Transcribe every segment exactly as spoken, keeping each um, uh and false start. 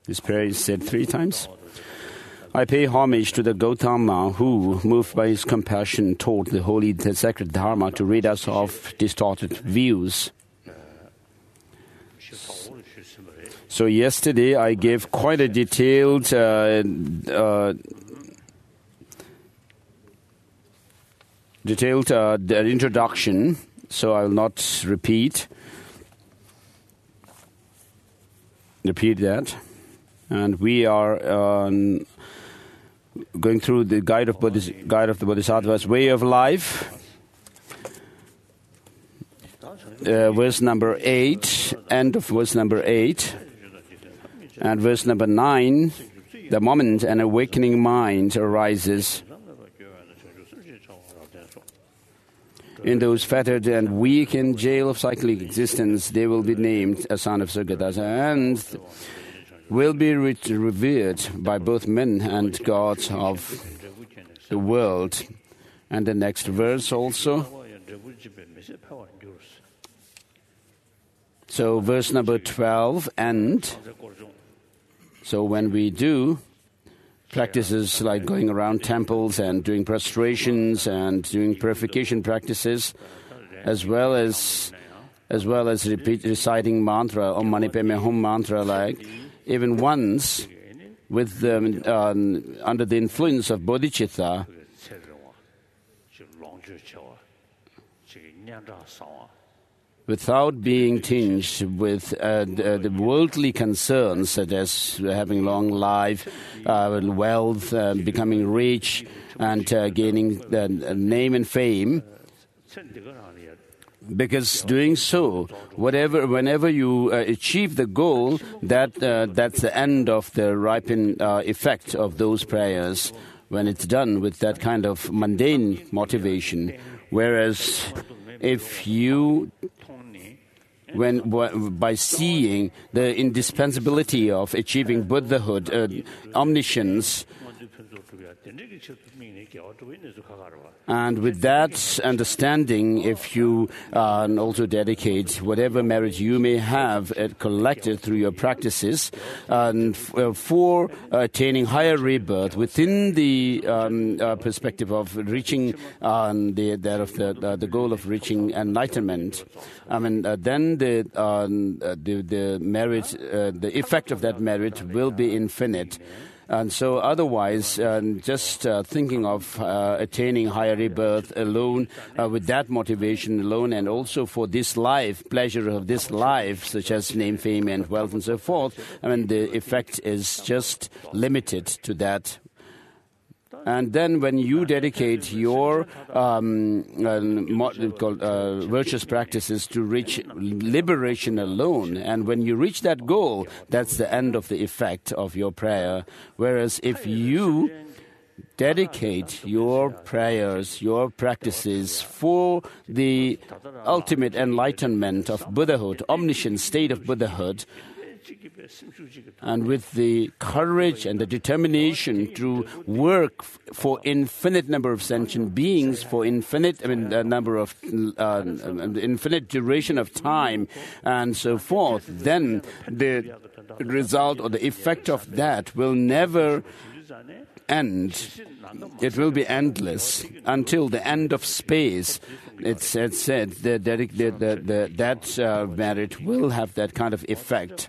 This prayer is said three times. I pay homage to the Gautama who, moved by his compassion, taught the holy, the sacred Dharma to rid us of distorted views. So yesterday I gave quite a detailed uh, uh, detailed uh, introduction, so I will not repeat repeat that. And we are um, going through the Guide of, Bodhis- Guide of the Bodhisattva's Way of Life, uh, verse number eight, end of verse number eight, and verse number nine, the moment an awakening mind arises in those fettered and weak in jail of cyclic existence, they will be named a son of Sugadasa and will be re- revered by both men and gods of the world. And the next verse also. So verse number twelve, and so when we do practices like going around temples and doing prostrations and doing purification practices, as well as as well as repeat, reciting mantra, Om Mani Padme Hum mantra, like even once with um, um, under the influence of bodhicitta, without being tinged with uh, the, the worldly concerns such as having long life, uh, wealth, uh, becoming rich, and uh, gaining the name and fame. Because doing so, whatever, whenever you uh, achieve the goal, that uh, that's the end of the ripened uh, effect of those prayers when it's done with that kind of mundane motivation. Whereas if you when by seeing the indispensability of achieving Buddhahood, uh, omniscience, and with that understanding, if you uh, also dedicate whatever merit you may have uh, collected through your practices um, f- uh, for uh, attaining higher rebirth within the um, uh, perspective of reaching um, the that of the uh, the goal of reaching enlightenment, I mean, uh, then the um, uh, the the merit, uh, the effect of that merit will be infinite. And so otherwise, um, just uh, thinking of uh, attaining higher rebirth alone, uh, with that motivation alone, and also for this life, pleasure of this life, such as name, fame, and wealth, and so forth, I mean, the effect is just limited to that. And then when you dedicate your um, uh, called, uh, virtuous practices to reach liberation alone, and when you reach that goal, that's the end of the effect of your prayer. Whereas if you dedicate your prayers, your practices for the ultimate enlightenment of Buddhahood, omniscient state of Buddhahood, and with the courage and the determination to work f- for infinite number of sentient beings, for infinite, I mean, a number of, uh, infinite duration of time, and so forth, then the result or the effect of that will never end. It will be endless until the end of space. It's, it's said that, that, that, that, that uh, merit will have that kind of effect.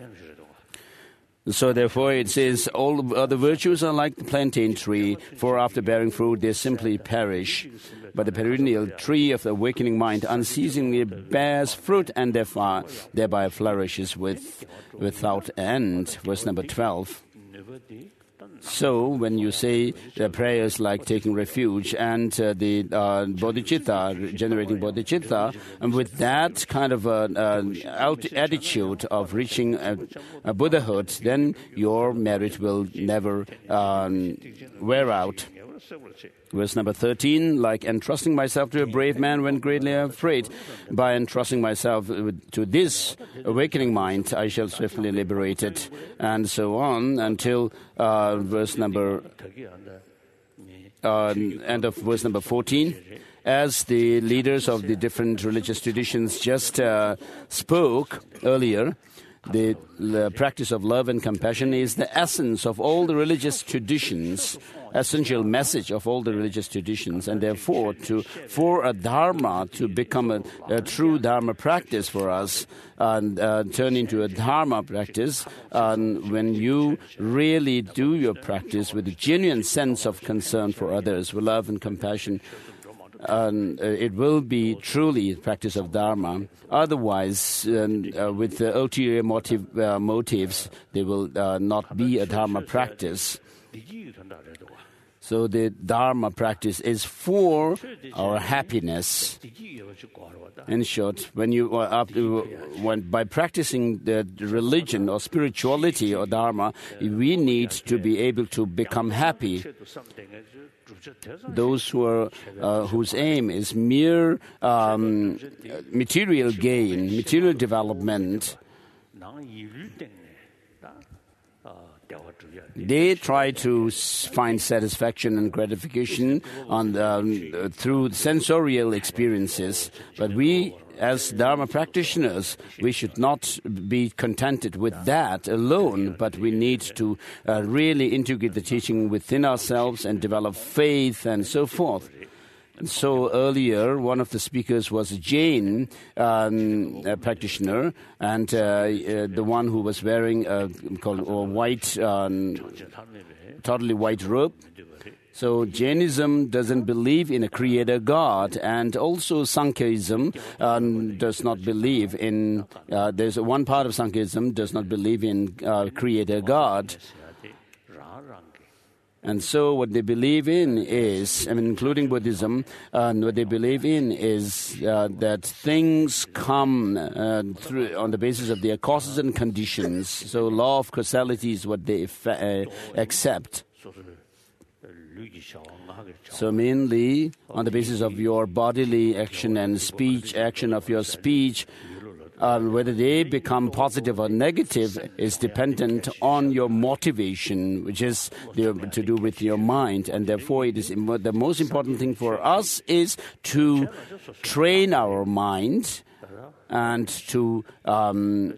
So therefore it says, all other virtues are like the plantain tree, for after bearing fruit they simply perish. But the perennial tree of the awakening mind unceasingly bears fruit and therefore, thereby flourishes with, without end. Verse number twelve. So, when you say the prayers like taking refuge and uh, the uh, bodhicitta, generating bodhicitta, and with that kind of uh, uh, attitude of reaching a, a Buddhahood, then your merit will never um, wear out. Verse number thirteen, like entrusting myself to a brave man when greatly afraid. By entrusting myself to this awakening mind, I shall swiftly liberate it, and so on until uh, verse number, uh, end of verse number fourteen. As the leaders of the different religious traditions just uh, spoke earlier, The, the practice of love and compassion is the essence of all the religious traditions, essential message of all the religious traditions, and therefore to for a dharma to become a, a true dharma practice for us and uh, turn into a dharma practice, and when you really do your practice with a genuine sense of concern for others, with love and compassion, and uh, it will be truly a practice of dharma. Otherwise, um, uh, with the ulterior motive, uh, motives, they will uh, not be a dharma practice. So the dharma practice is for our happiness. In short, when you are up to, when by practicing the religion or spirituality or dharma, we need to be able to become happy. Those who are uh, whose aim is mere um, material gain, material development, they try to find satisfaction and gratification on um, through sensorial experiences. But we, as Dharma practitioners, we should not be contented with that alone, but we need to uh, really integrate the teaching within ourselves and develop faith and so forth. And so earlier, one of the speakers was a Jain um, a practitioner, and uh, uh, the one who was wearing a, called, a white, um, totally white robe. So Jainism doesn't believe in a creator God, and also Sankhyaism um, does not believe in, uh, there's one part of Sankhyaism does not believe in uh, creator God. And so what they believe in is, I mean, including Buddhism, uh, what they believe in is uh, that things come uh, through on the basis of their causes and conditions. So law of causality is what they uh, accept. So mainly on the basis of your bodily action and speech, action of your speech, Uh, whether they become positive or negative is dependent on your motivation, which is the, to do with your mind. And therefore, it is the most important thing for us is to train our mind and to um,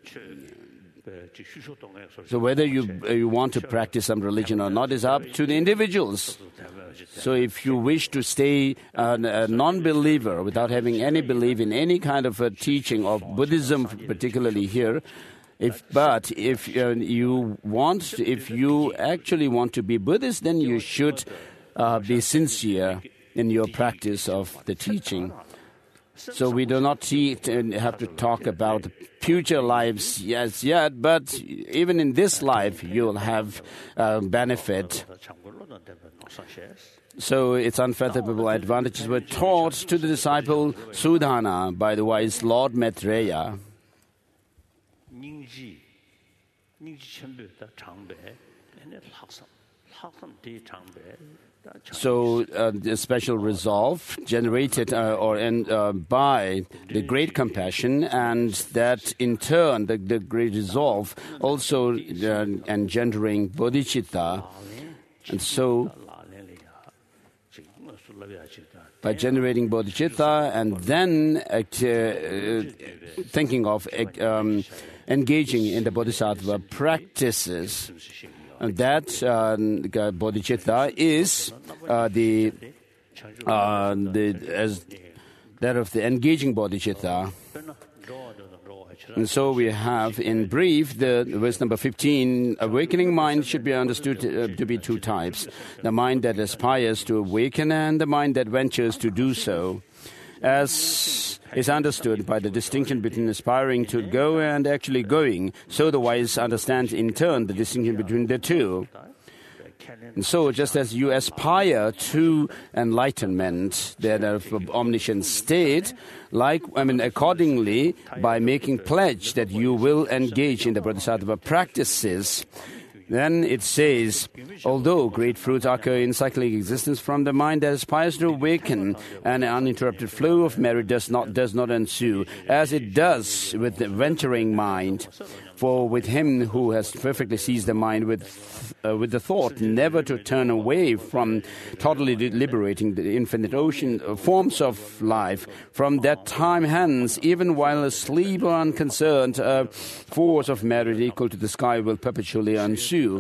so whether you you want to practice some religion or not is up to the individuals. So if you wish to stay a, a non-believer without having any belief in any kind of a teaching of Buddhism, particularly here, if but if uh, you want, if you actually want to be Buddhist, then you should uh, be sincere in your practice of the teaching. So we do not see, have to talk about future lives yes yet, but even in this life you'll have uh, benefit. So its unfathomable advantages were taught to the disciple Sudhana by the wise Lord Maitreya. So uh, the special resolve generated uh, or in, uh, by the great compassion, and that in turn the, the great resolve also uh, engendering bodhicitta. And so by generating bodhicitta and then uh, uh, thinking of uh, um, engaging in the bodhisattva practices, and that uh, bodhicitta is uh, the uh, the as that of the engaging bodhicitta. And so we have, in brief, the verse number fifteen, awakening mind should be understood uh, to be two types: the mind that aspires to awaken and the mind that ventures to do so. As is understood by the distinction between aspiring to go and actually going, so the wise understand in turn the distinction between the two. And so, just as you aspire to enlightenment, that of omniscient state, like I mean, accordingly, by making pledge that you will engage in the bodhisattva practices, then it says, although great fruits occur in cyclic existence from the mind that aspires to awaken, an uninterrupted flow of merit does not does not ensue, as it does with the venturing mind. For with him who has perfectly seized the mind with, uh, with the thought never to turn away from totally liberating the infinite ocean uh, forms of life, from that time hence, even while asleep or unconcerned, a force of merit equal to the sky will perpetually ensue.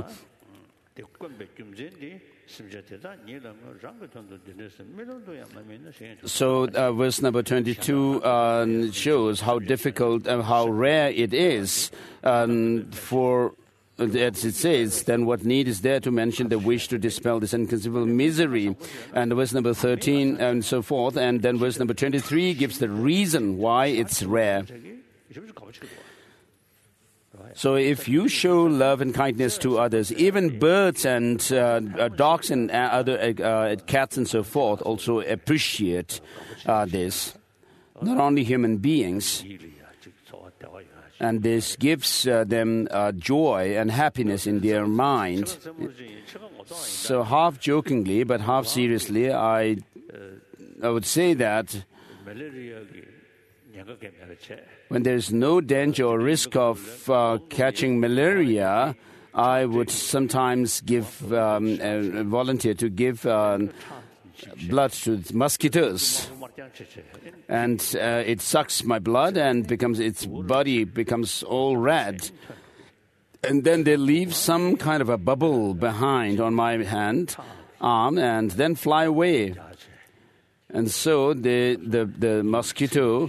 So uh, verse number twenty-two uh, shows how difficult and uh, how rare it is um, for, as it says, then what need is there to mention the wish to dispel this inconceivable misery? And verse number thirteen and so forth. And then verse number twenty-three gives the reason why it's rare. So if you show love and kindness to others, even birds and uh, uh, dogs and uh, other uh, cats and so forth also appreciate uh, this. Not only human beings. And this gives uh, them uh, joy and happiness in their mind. So half jokingly, but half seriously, I, I would say that when there is no danger or risk of uh, catching malaria, I would sometimes give um, a volunteer to give um, blood to mosquitoes, and uh, it sucks my blood and becomes its body becomes all red, and then they leave some kind of a bubble behind on my hand, arm, and then fly away. And so the the, the mosquito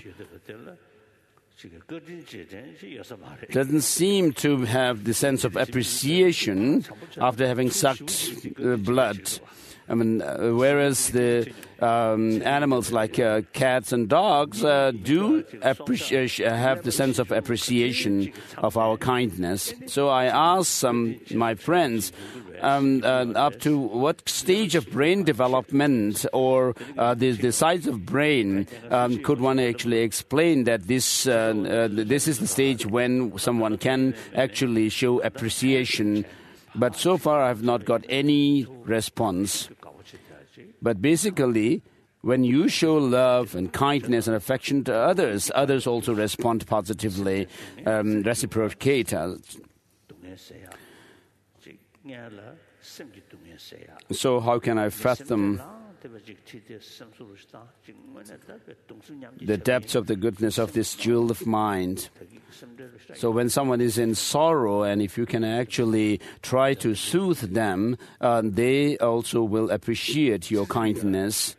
doesn't seem to have the sense of appreciation after having sucked uh, blood. I mean, uh, whereas the um, animals like uh, cats and dogs uh, do appreci- have the sense of appreciation of our kindness. So I asked some my friends um, uh, up to what stage of brain development or uh, the, the size of brain um, could one actually explain that this uh, uh, this is the stage when someone can actually show appreciation. But so far I have not got any response. But basically, when you show love and kindness and affection to others, others also respond positively, um, reciprocate. So how can I fathom the depths of the goodness of this jewel of mind? So when someone is in sorrow, and if you can actually try to soothe them, uh, they also will appreciate your kindness.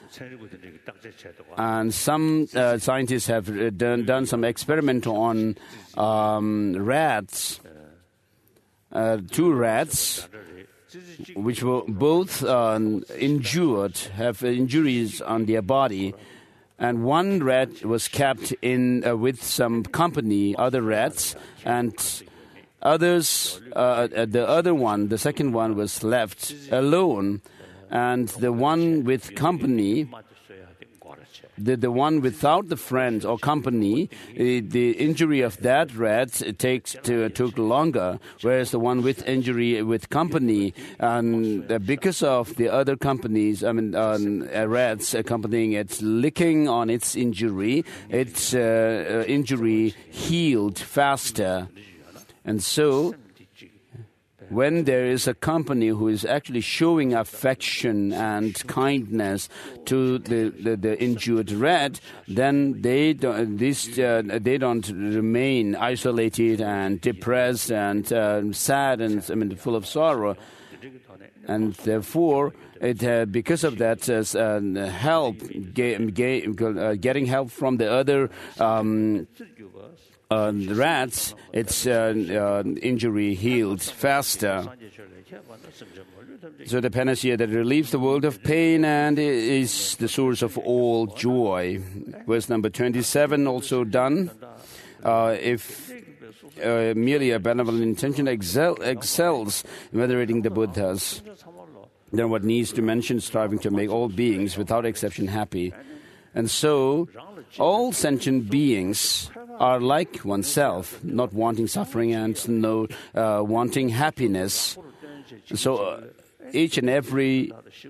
And some uh, scientists have done, done some experiment on um, rats, uh, two rats, which were both uh, injured, have injuries on their body. And one rat was kept in uh, with some company, other rats, and others, uh, the other one, the second one was left alone. And the one with company, the, the one without the friends or company, the, the injury of that rat it takes to, took longer, whereas the one with injury with company, and uh, because of the other companies, I mean, um, uh, rats accompanying it, licking on its injury, its uh, uh, injury healed faster. And so, when there is a company who is actually showing affection and kindness to the, the, the injured rat, then they don't, this, uh, they don't remain isolated and depressed and uh, sad and I mean, full of sorrow. And therefore, it, uh, because of that, uh, help, get, get, uh, getting help from the other um, Uh, the rats, its uh, uh, injury healed faster. So the panacea that relieves the world of pain and is the source of all joy. Verse number twenty-seven also done. Uh, if uh, merely a benevolent intention excel, excels in venerating the Buddhas, then what needs to mention striving to make all beings without exception happy. And so all sentient beings are like oneself, not wanting suffering and no uh, wanting happiness. So uh, each and every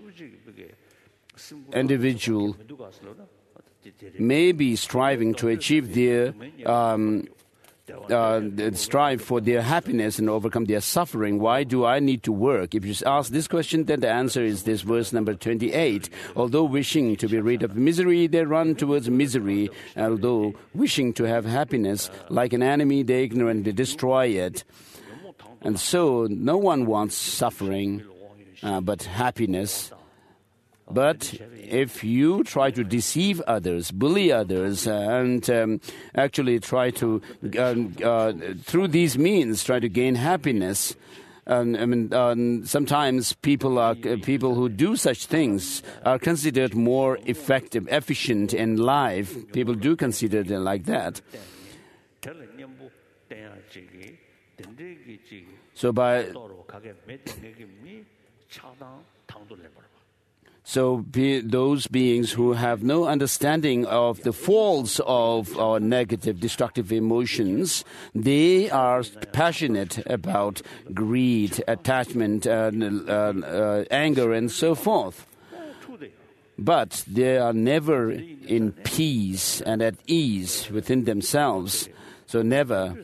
individual may be striving to achieve their um, uh, strive for their happiness and overcome their suffering. Why do I need to work? If you ask this question, then the answer is this verse number twenty-eight. Although wishing to be rid of misery, they run towards misery. Although wishing to have happiness, like an enemy, they ignorantly destroy it. And so no one wants suffering, uh, but happiness. But if you try to deceive others, bully others, uh, and um, actually try to, um, uh, through these means, try to gain happiness, um, I mean, um, sometimes people are uh, people who do such things are considered more effective, efficient in life. People do consider them like that. So by So be, those beings who have no understanding of the faults of our negative, destructive emotions, they are passionate about greed, attachment, uh, uh, uh, anger, and so forth. But they are never in peace and at ease within themselves. So never.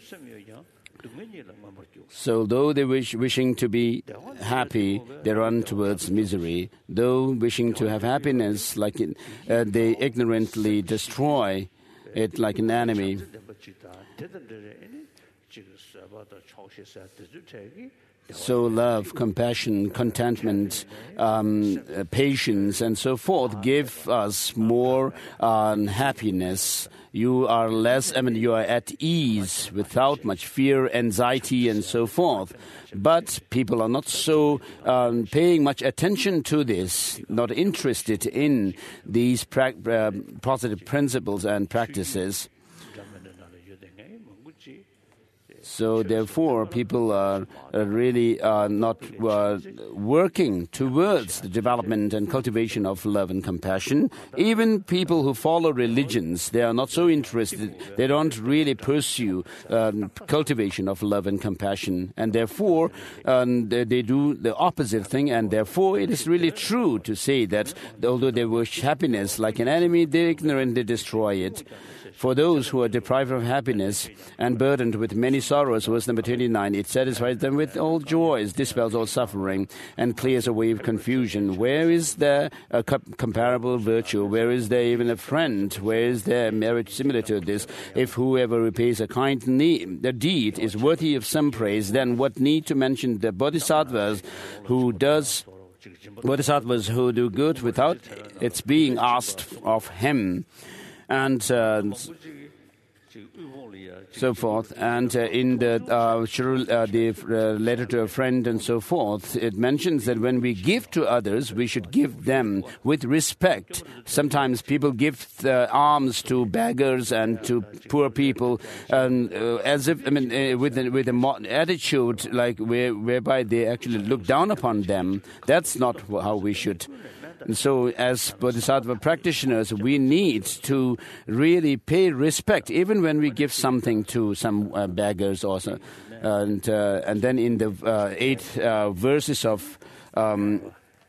So though they wish wishing to be happy, they run towards misery. Though wishing to have happiness, like it, uh, they ignorantly destroy it like an enemy. So love, compassion, contentment, um, uh, patience, and so forth give us more uh, happiness. You are less, I mean, you are at ease without much fear, anxiety, and so forth. But people are not so um, paying much attention to this, not interested in these pra- uh, positive principles and practices. So therefore, people are uh, really uh, not uh, working towards the development and cultivation of love and compassion. Even people who follow religions, they are not so interested. They don't really pursue um, cultivation of love and compassion. And therefore, um, they, they do the opposite thing. And therefore, it is really true to say that although they wish happiness like an enemy, they ignorantly destroy it. For those who are deprived of happiness and burdened with many sorrows, verse number twenty-nine, it satisfies them with all joys, dispels all suffering, and clears away confusion. Where is there a co- comparable virtue? Where is there even a friend? Where is there a merit similar to this? If whoever repays a kind need, the deed is worthy of some praise, then what need to mention the bodhisattvas who does bodhisattvas who do good without its being asked of him? And uh, so forth. And uh, in the, uh, uh, the uh, letter to a friend and so forth, it mentions that when we give to others, we should give them with respect. Sometimes people give uh, alms to beggars and to poor people, um, uh, as if, I mean, uh, with a, with a mo- attitude like where, whereby they actually look down upon them. That's not how we should. And so as Bodhisattva practitioners, we need to really pay respect, even when we give something to some uh, beggars or so. And, uh, and then in the uh, eight uh, verses of um,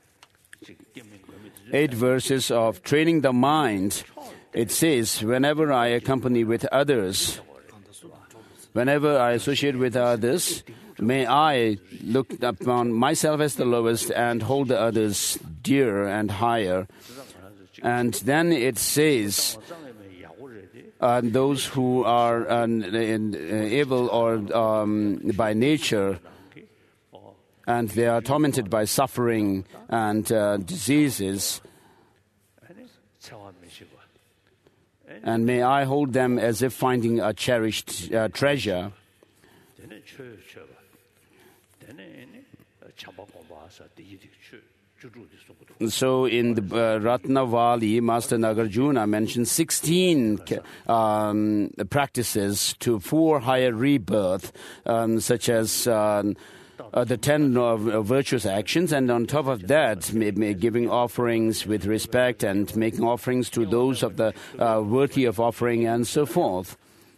eight verses of training the mind, it says, whenever I accompany with others, whenever I associate with others, may I look upon myself as the lowest and hold the others dear and higher. And then it says, uh, those who are uh, in, uh, evil or um, by nature, and they are tormented by suffering and uh, diseases, and may I hold them as if finding a cherished uh, treasure. So in the uh, Ratnavali, Master Nagarjuna mentions sixteen um, practices to for higher rebirth, um, such as um, uh, the ten uh, virtuous actions, and on top of that, may, may giving offerings with respect and making offerings to those of the uh, worthy of offering, and so forth.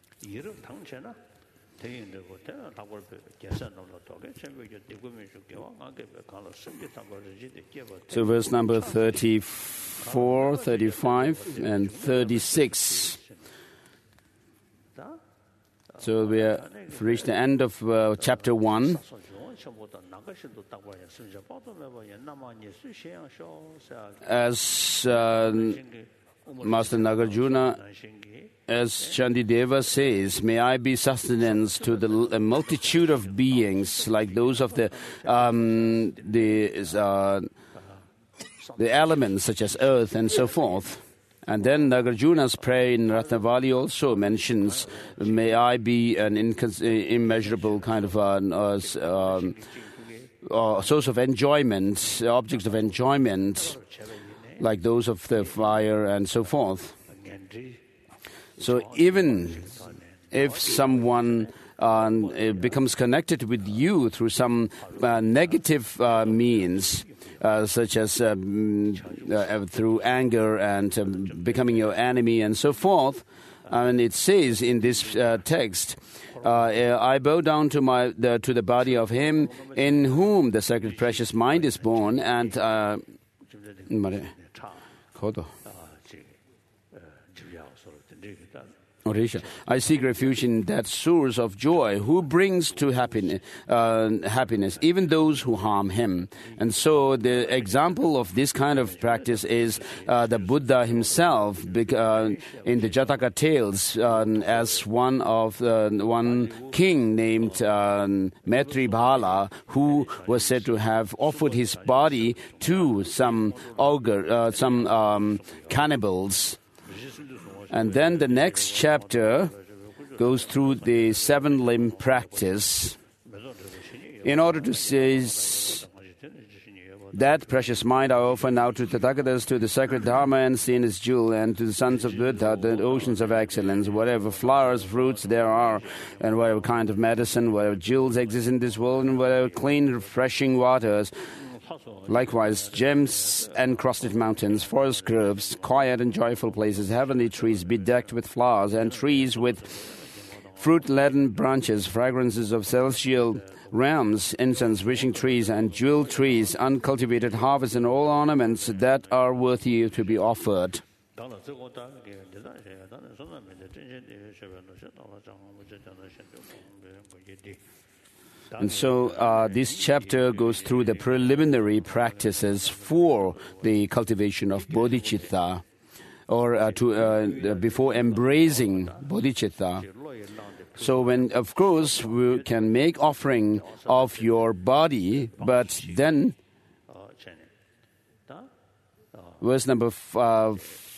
So verse number thirty-four, thirty-five, and thirty-six. So we have reached the end of uh, chapter one. As uh, Master Nagarjuna, as Chandideva says, may I be sustenance to the a multitude of beings like those of the um, the uh, the elements such as earth and so forth. And then Nagarjuna's prayer in Ratnavali also mentions, may I be an incons- immeasurable kind of uh, uh, um, uh, source of enjoyment, objects of enjoyment, like those of the fire and so forth. So even if someone uh, becomes connected with you through some uh, negative uh, means, Uh, such as um, uh, through anger and um, becoming your enemy and so forth. And it says in this uh, text, uh, I bow down to my the, to the body of him in whom the sacred precious mind is born. And uh, I seek refuge in that source of joy who brings to happiness, uh, happiness even those who harm him. And so the example of this kind of practice is uh, the Buddha himself uh, in the Jataka tales uh, as one of uh, one king named uh, Maitri Bhala, who was said to have offered his body to some ogre, uh, some um, cannibals. And then the next chapter goes through the seven-limb practice in order to seize that precious mind I offer now to Tathagatas, to the sacred Dharma and seen as jewel, and to the sons of Buddha, the oceans of excellence, whatever flowers, fruits there are, and whatever kind of medicine, whatever jewels exist in this world, and whatever clean, refreshing waters. Likewise, gems encrusted mountains, forest groves, quiet and joyful places, heavenly trees bedecked with flowers, and trees with fruit-laden branches, fragrances of celestial realms, incense, wishing trees, and jewel trees, uncultivated harvests, and all ornaments that are worthy to be offered. And so uh, this chapter goes through the preliminary practices for the cultivation of bodhicitta, or uh, to uh, before embracing bodhicitta. So when, of course, we can make offering of your body, but then, verse number f- uh,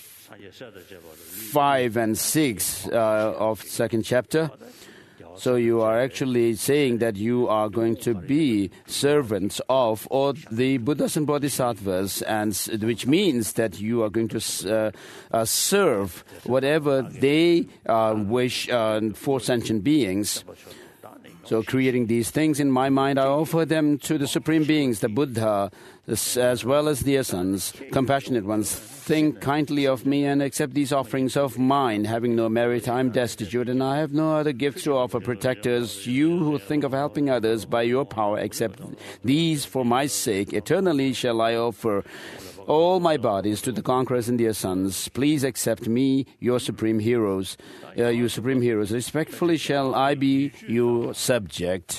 five and six uh, of second chapter. So you are actually saying that you are going to be servants of all the Buddhas and Bodhisattvas, and which means that you are going to uh, uh, serve whatever they uh, wish uh, for sentient beings. So creating these things in my mind, I offer them to the Supreme Beings, the Buddha, as well as their sons, compassionate ones. Think kindly of me and accept these offerings of mine. Having no merit, I am destitute, and I have no other gifts to offer. Protectors, you who think of helping others by your power, accept these for my sake. Eternally shall I offer all my bodies to the conquerors and their sons. Please accept me, your supreme heroes. Uh, you supreme heroes, respectfully shall I be your subject.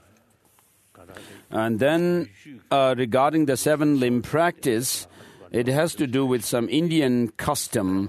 And then, uh, regarding the seven-limb practice, it has to do with some Indian custom.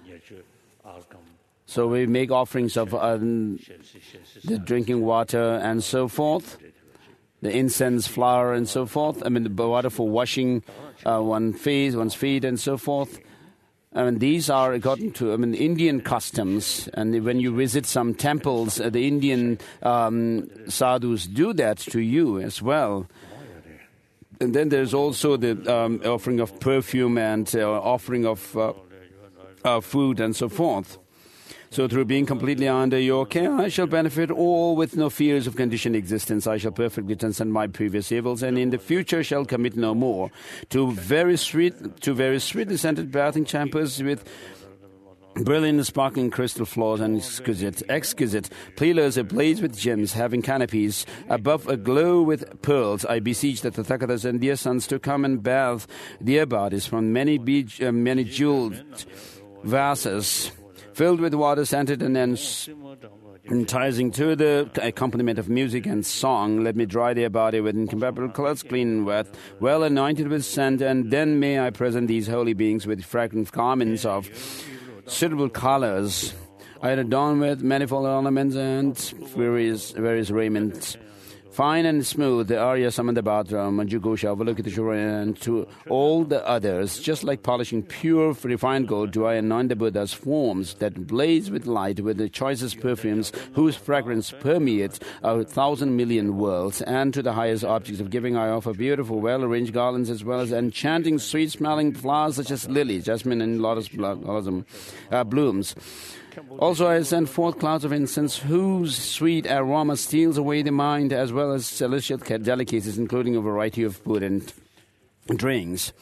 So we make offerings of uh, the drinking water and so forth, the incense, flour and so forth. I mean, the water for washing uh, one's face, one's feet and so forth. I mean, these are according to I mean Indian customs. And when you visit some temples, uh, the Indian um, sadhus do that to you as well. And then there's also the um, offering of perfume and uh, offering of uh, uh, food and so forth. So through being completely under your care, I shall benefit all with no fears of conditioned existence. I shall perfectly transcend my previous evils, and in the future shall commit no more. To very sweet, to very sweetly scented bathing chambers with brilliant sparkling crystal floors and exquisite, exquisite pillars ablaze with gems, having canopies above aglow with pearls. I beseech the Tathagatas and their sons to come and bathe their bodies from many, be- uh, many jeweled vases, filled with water scented and ens- enticing to the accompaniment of music and song. Let me dry their body with incomparable clothes, clean and wet, well anointed with scent, and then may I present these holy beings with fragrant garments of suitable colors. I had adorned with manifold ornaments and various, various raiments. Fine and smooth, the Arya summoned the bathroom, and Jugosha overlooked the shore, and to all the others, just like polishing pure, refined gold, do I anoint the Buddha's forms that blaze with light with the choicest perfumes, whose fragrance permeates a thousand million worlds. And to the highest objects of giving I offer beautiful, well-arranged garlands, as well as enchanting, sweet-smelling flowers such as lily, jasmine, and lotus blossom, uh, blooms. Also I send forth clouds of incense, whose sweet aroma steals away the mind, as well as celestial delicacies, including a variety of food and drinks.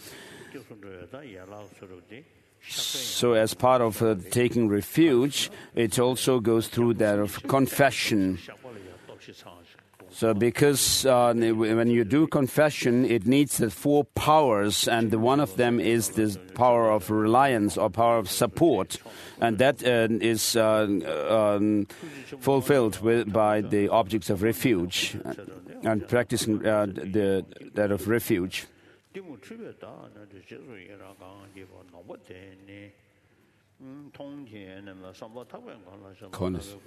So as part of uh, taking refuge, it also goes through that of confession. So because uh, when you do confession, it needs the four powers, and the one of them is the power of reliance or power of support, and that uh, is uh, um, fulfilled with, by the objects of refuge and practicing uh, the, that of refuge. Corners.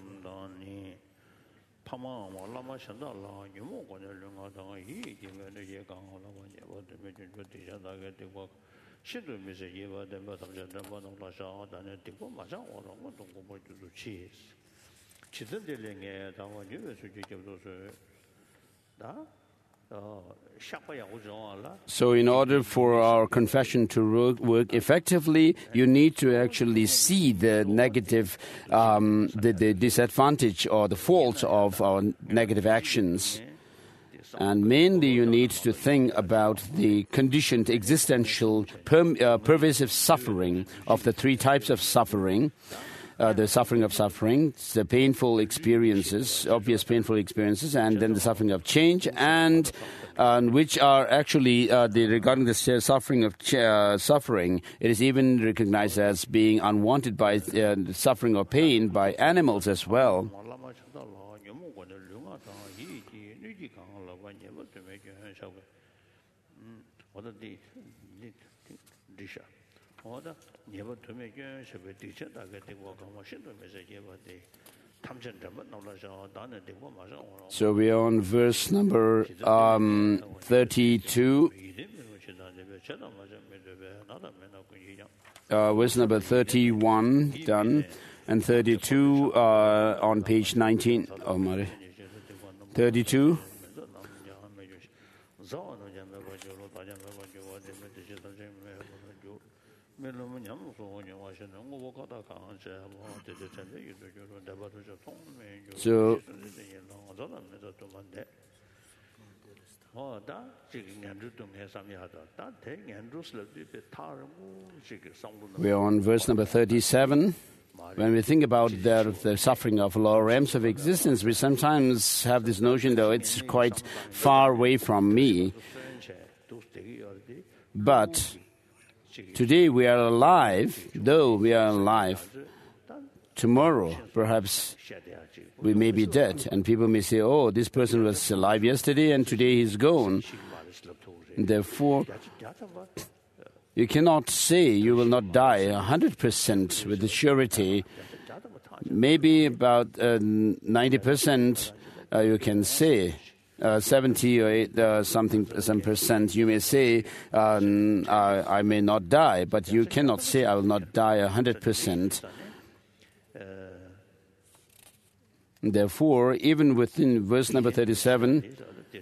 So in order for our confession to work effectively, you need to actually see the negative, um, the, the disadvantage or the fault of our negative actions. And mainly you need to think about the conditioned existential per, uh, pervasive suffering of the three types of suffering. Uh, the suffering of suffering, the painful experiences, obvious painful experiences, and then the suffering of change, and uh, which are actually, uh, the, regarding the suffering of ch- uh, suffering, it is even recognized as being unwanted by uh, suffering or pain by animals as well. So we are on verse number um, thirty-two. Uh, verse number thirty-one done, and thirty-two uh, on page nineteen. Oh, Mari. thirty-two. So, we are on verse number thirty-seven. When we think about the, the suffering of lower realms of existence, we sometimes have this notion, though it's quite far away from me. But today we are alive, though we are alive. Tomorrow, perhaps, we may be dead, and people may say, oh, this person was alive yesterday and today he's gone. And therefore, you cannot say you will not die one hundred percent with the surety. Maybe about uh, ninety percent uh, you can say. Uh, seventy or eight, uh, something, some percent, you may say, um, uh, I may not die, but you cannot say I will not die one hundred percent. Therefore, even within verse number thirty-seven,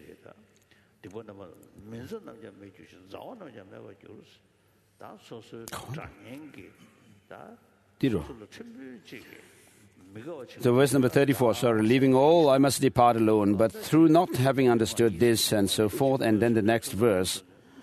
so verse number thirty-four, sorry, leaving all, I must depart alone, but through not having understood this, and so forth, and then the next verse.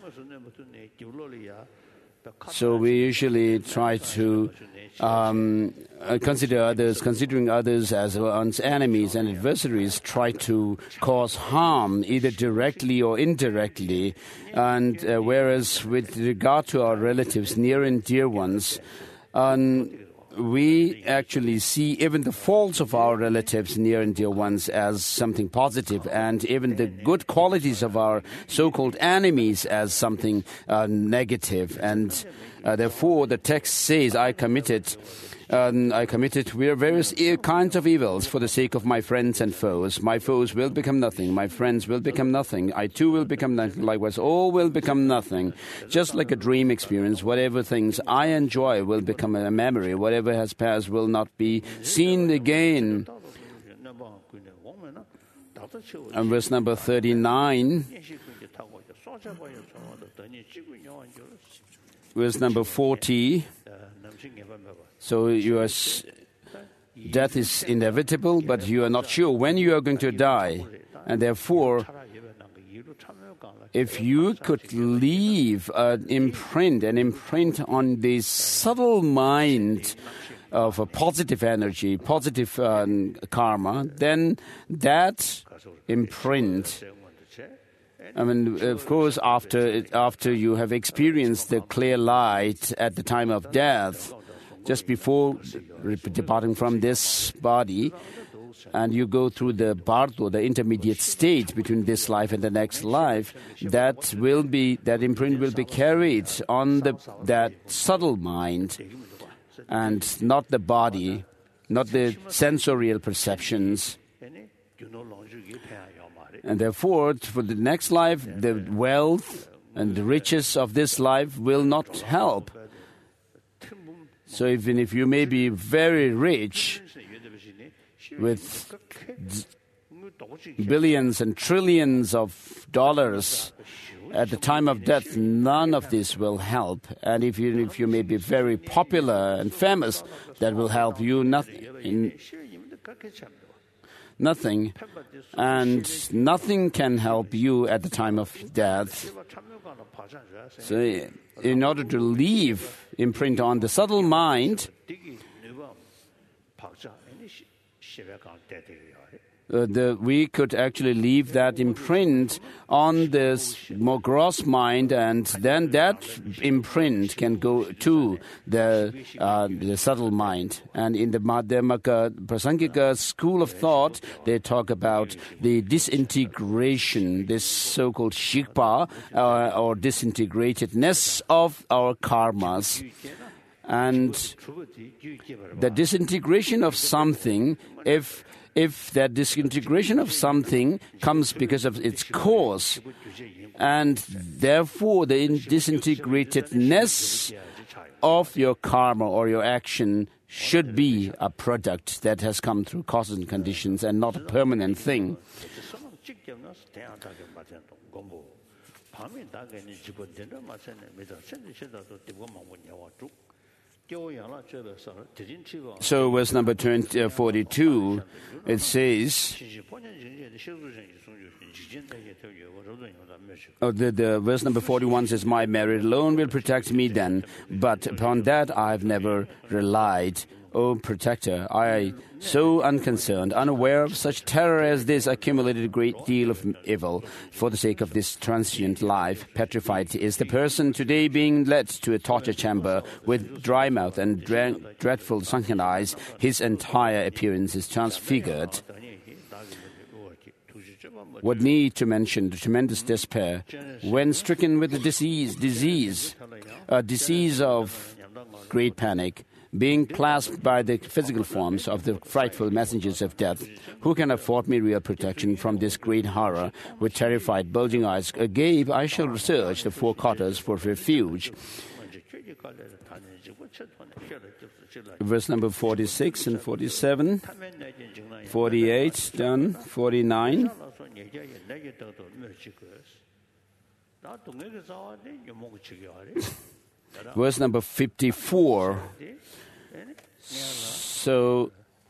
So we usually try to um, consider others, considering others as one's enemies and adversaries, try to cause harm either directly or indirectly. And uh, whereas with regard to our relatives, near and dear ones, um, we actually see even the faults of our relatives, near and dear ones, as something positive, and even the good qualities of our so-called enemies as something uh, negative. And uh, therefore, the text says, I committed Um, I committed various e- kinds of evils for the sake of my friends and foes. My foes will become nothing. My friends will become nothing. I too will become nothing. Likewise, all will become nothing. Just like a dream experience, whatever things I enjoy will become a memory. Whatever has passed will not be seen again. And verse number thirty-nine. Verse number forty. So your death is inevitable, but you are not sure when you are going to die. And therefore, if you could leave an imprint, an imprint on the subtle mind of a positive energy, positive um, karma, then that imprint, I mean, of course, after after you have experienced the clear light at the time of death, just before departing from this body, and you go through the bardo, the intermediate stage between this life and the next life, that will be that imprint will be carried on the that subtle mind, and not the body, not the sensorial perceptions. And therefore, for the next life, the wealth and the riches of this life will not help. So even if you may be very rich with billions and trillions of dollars, at the time of death, none of this will help. And if you, if you may be very popular and famous, that will help you nothing. Nothing. And nothing can help you at the time of death. So in order to leave imprint on the subtle mind, Uh, the, we could actually leave that imprint on this more gross mind, and then that imprint can go to the uh, the subtle mind. And in the Madhyamaka Prasangika school of thought, they talk about the disintegration, this so-called shikpa, uh, or disintegratedness of our karmas. And the disintegration of something, if if that disintegration of something comes because of its cause, and therefore the disintegratedness of your karma or your action should be a product that has come through causes and conditions and not a permanent thing. So verse number twenty, uh, forty-two, it says, oh, the, the verse number forty-one says, my merit alone will protect me then, but upon that I have never relied. O protector, I, so unconcerned, unaware of such terror as this, accumulated a great deal of evil for the sake of this transient life. Petrified is the person today being led to a torture chamber with dry mouth and dre- dreadful sunken eyes. His entire appearance is transfigured. What need to mention the tremendous despair when stricken with the disease, disease, a disease of great panic, being clasped by the physical forms of the frightful messengers of death. Who can afford me real protection from this great horror? With terrified, bulging eyes agape, I shall research the four quarters for refuge. Verse number forty-six and forty-seven, forty-eight, done, forty-nine. Verse number fifty-four. So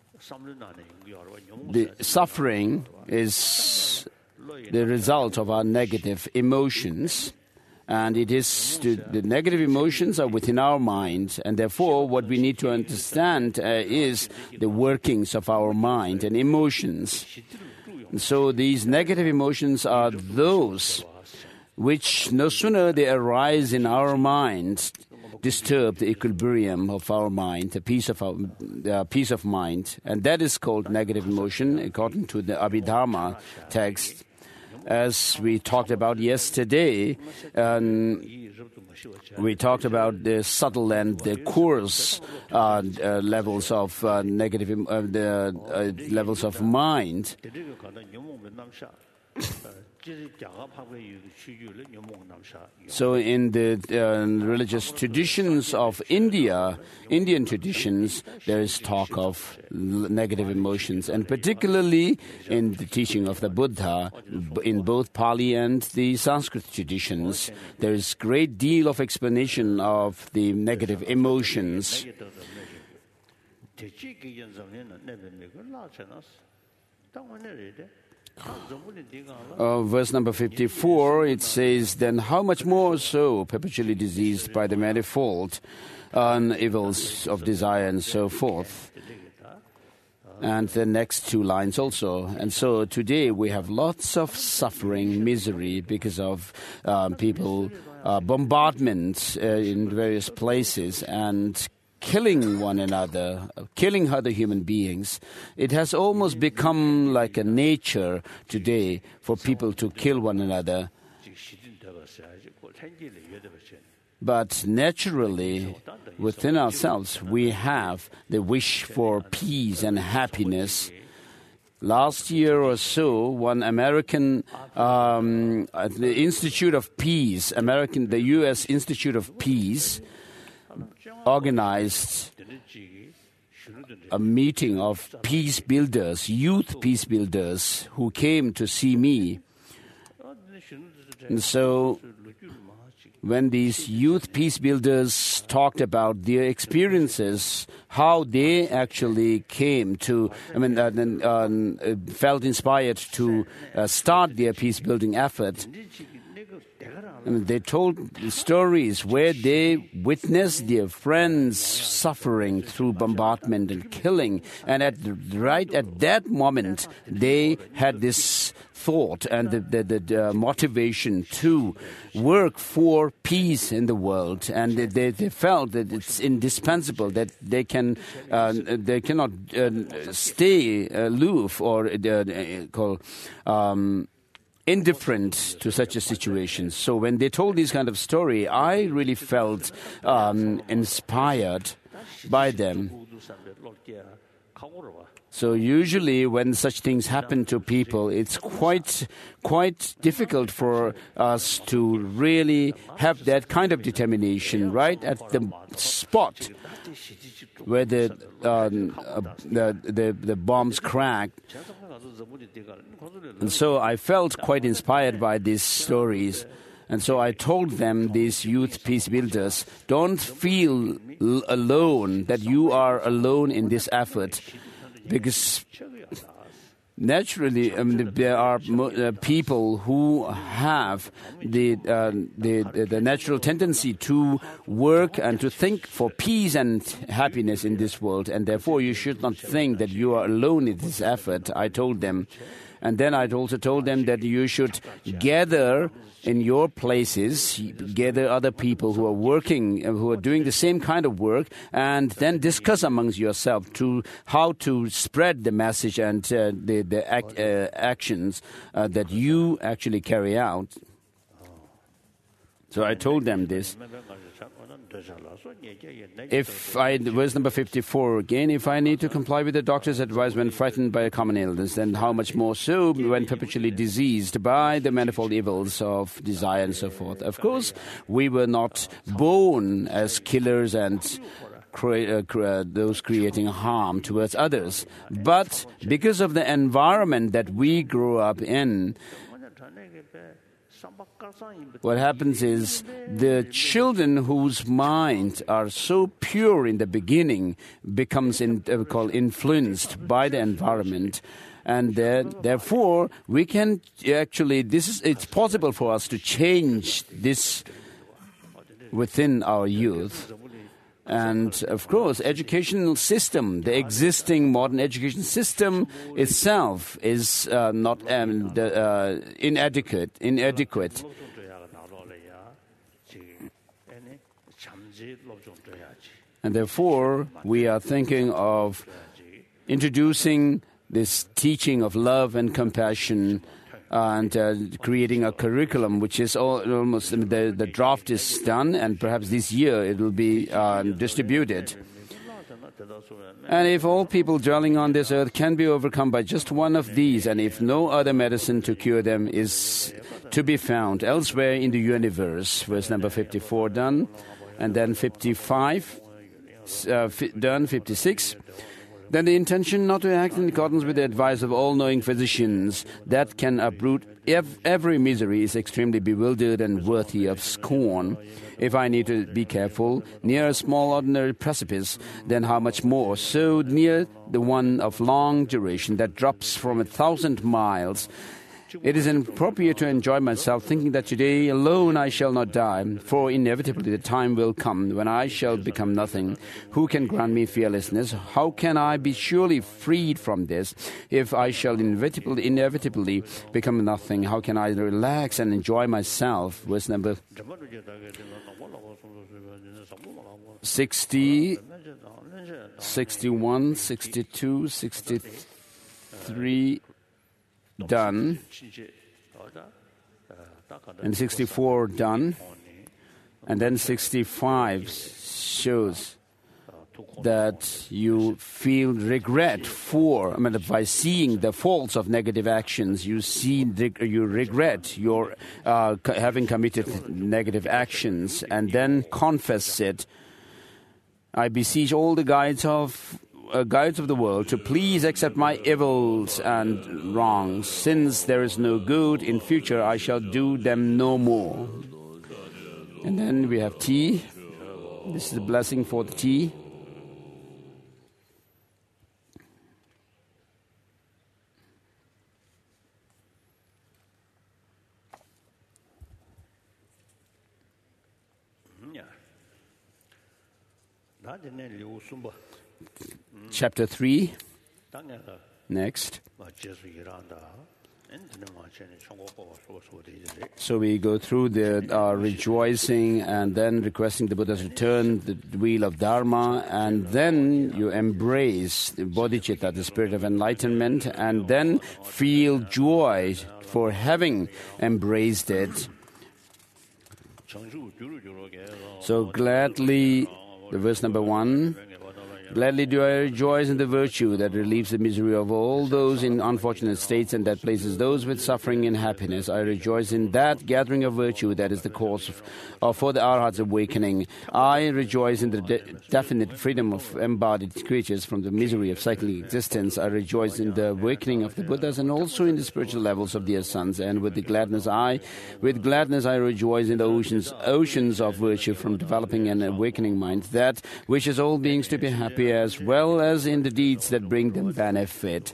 the suffering is the result of our negative emotions, and it is to, the negative emotions are within our mind, and therefore what we need to understand uh, is the workings of our mind and emotions. And so these negative emotions are those which no sooner they arise in our mind, disturb the equilibrium of our mind, the peace of our uh, peace of mind, and that is called negative emotion, according to the Abhidharma text. As we talked about yesterday, um, we talked about the subtle and the coarse uh, uh, levels of uh, negative, uh, the uh, levels of mind. So in the uh, religious traditions of India, Indian traditions, there is talk of negative emotions, and particularly in the teaching of the Buddha, in both Pali and the Sanskrit traditions, there is great deal of explanation of the negative emotions. Uh, verse number fifty-four, it says, "Then how much more so, perpetually diseased by the manifold uh, evils of desire," and so forth. And the next two lines also. And so today we have lots of suffering, misery, because of uh, people, uh, bombardment uh, in various places, and killing one another, killing other human beings. It has almost become like a nature today for people to kill one another. But naturally, within ourselves, we have the wish for peace and happiness. Last year or so, one American, um, the Institute of Peace, American, the U S Institute of Peace, organized a meeting of peace builders, youth peace builders, who came to see me. And so when these youth peace builders talked about their experiences, how they actually came to, I mean, uh, uh, felt inspired to uh, start their peace building effort, I mean, they told stories where they witnessed their friends suffering through bombardment and killing. And at the, right at that moment, they had this thought and the, the, the uh, motivation to work for peace in the world. And they, they, they felt that it's indispensable, that they can uh, they cannot uh, stay aloof or uh, call. Um, indifferent to such a situation. So when they told this kind of story, I really felt um, inspired by them. So usually when such things happen to people, it's quite quite difficult for us to really have that kind of determination right at the spot where the um, uh, the, the the bombs cracked. And so I felt quite inspired by these stories. And so I told them, these youth peace builders, don't feel l- alone, that you are alone in this effort. Because naturally, I mean, there are mo- uh, people who have the, uh, the, the the natural tendency to work and to think for peace and happiness in this world. And therefore, you should not think that you are alone in this effort, I told them. And then I also told them that you should gather in your places, gather other people who are working, who are doing the same kind of work, and then discuss amongst yourself to how to spread the message and uh, the, the ac- uh, actions uh, that you actually carry out. So I told them this. If I, verse number fifty-four again, if I need to comply with the doctor's advice when frightened by a common illness, then how much more so when perpetually diseased by the manifold evils of desire and so forth. Of course, we were not born as killers and cre- uh, cre- those creating harm towards others. But because of the environment that we grew up in, what happens is the children whose minds are so pure in the beginning becomes in, uh, called influenced by the environment. And uh, therefore, we can actually, this is, it's possible for us to change this within our youth. And of course, educational system, the existing modern education system itself is uh, not um, the, uh, inadequate. Inadequate. And therefore, we are thinking of introducing this teaching of love and compassion and uh, creating a curriculum which is all, almost, I mean, the, the draft is done, and perhaps this year it will be uh, distributed. And if all people dwelling on this earth can be overcome by just one of these, and if no other medicine to cure them is to be found elsewhere in the universe, verse number fifty-four done, and then fifty-five uh, done, fifty-six, then the intention not to act in accordance with the advice of all-knowing physicians that can uproot ev- every misery is extremely bewildered and worthy of scorn. If I need to be careful near a small ordinary precipice, then how much more so near the one of long duration that drops from a thousand miles. It is inappropriate to enjoy myself thinking that today alone I shall not die, for inevitably the time will come when I shall become nothing. Who can grant me fearlessness? How can I be surely freed from this? If I shall inevitably, inevitably become nothing, how can I relax and enjoy myself? Verse number sixty, sixty-one, sixty-two, sixty-three, done, and sixty-four done, and then sixty-five shows that you feel regret for, I mean, by seeing the faults of negative actions, you see, you regret your uh, having committed negative actions, and then confess it. I beseech all the guides of Uh, guides of the world to please accept my evils and wrongs. Since there is no good, in future I shall do them no more. And then we have tea. This is a blessing for the tea. Chapter three. Next. So we go through the uh, rejoicing and then requesting the Buddha's return, the wheel of Dharma, and then you embrace the bodhicitta, the spirit of enlightenment, and then feel joy for having embraced it. So gladly, the verse number one, gladly do I rejoice in the virtue that relieves the misery of all those in unfortunate states and that places those with suffering in happiness. I rejoice in that gathering of virtue that is the cause of, of for the Arhat's awakening. I rejoice in the de- definite freedom of embodied creatures from the misery of cyclic existence. I rejoice in the awakening of the Buddhas and also in the spiritual levels of their sons. And with the gladness I, with gladness I rejoice in the oceans, oceans of virtue from developing an awakening mind that wishes all beings to be happy, as well as in the deeds that bring them benefit.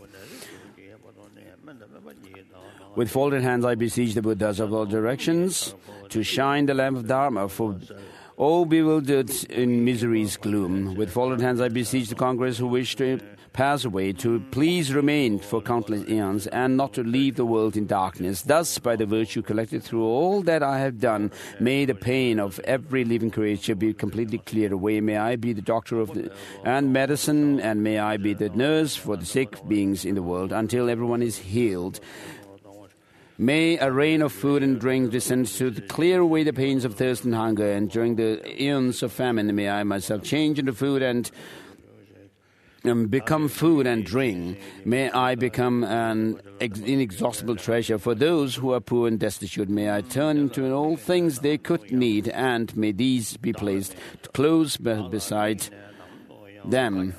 With folded hands I beseech the Buddhas of all directions to shine the lamp of Dharma for all bewildered in misery's gloom. With folded hands I beseech the conquerors who wish to pass away to please remain for countless eons and not to leave the world in darkness. Thus, by the virtue collected through all that I have done, may the pain of every living creature be completely cleared away. May I be the doctor of the and medicine, and may I be the nurse for the sick beings in the world until everyone is healed. May a rain of food and drink descend to clear away the pains of thirst and hunger, and during the eons of famine may I myself change into food and Um, become food and drink. May I become an ex- inexhaustible treasure for those who are poor and destitute. May I turn into all things they could need, and may these be placed close be- beside them.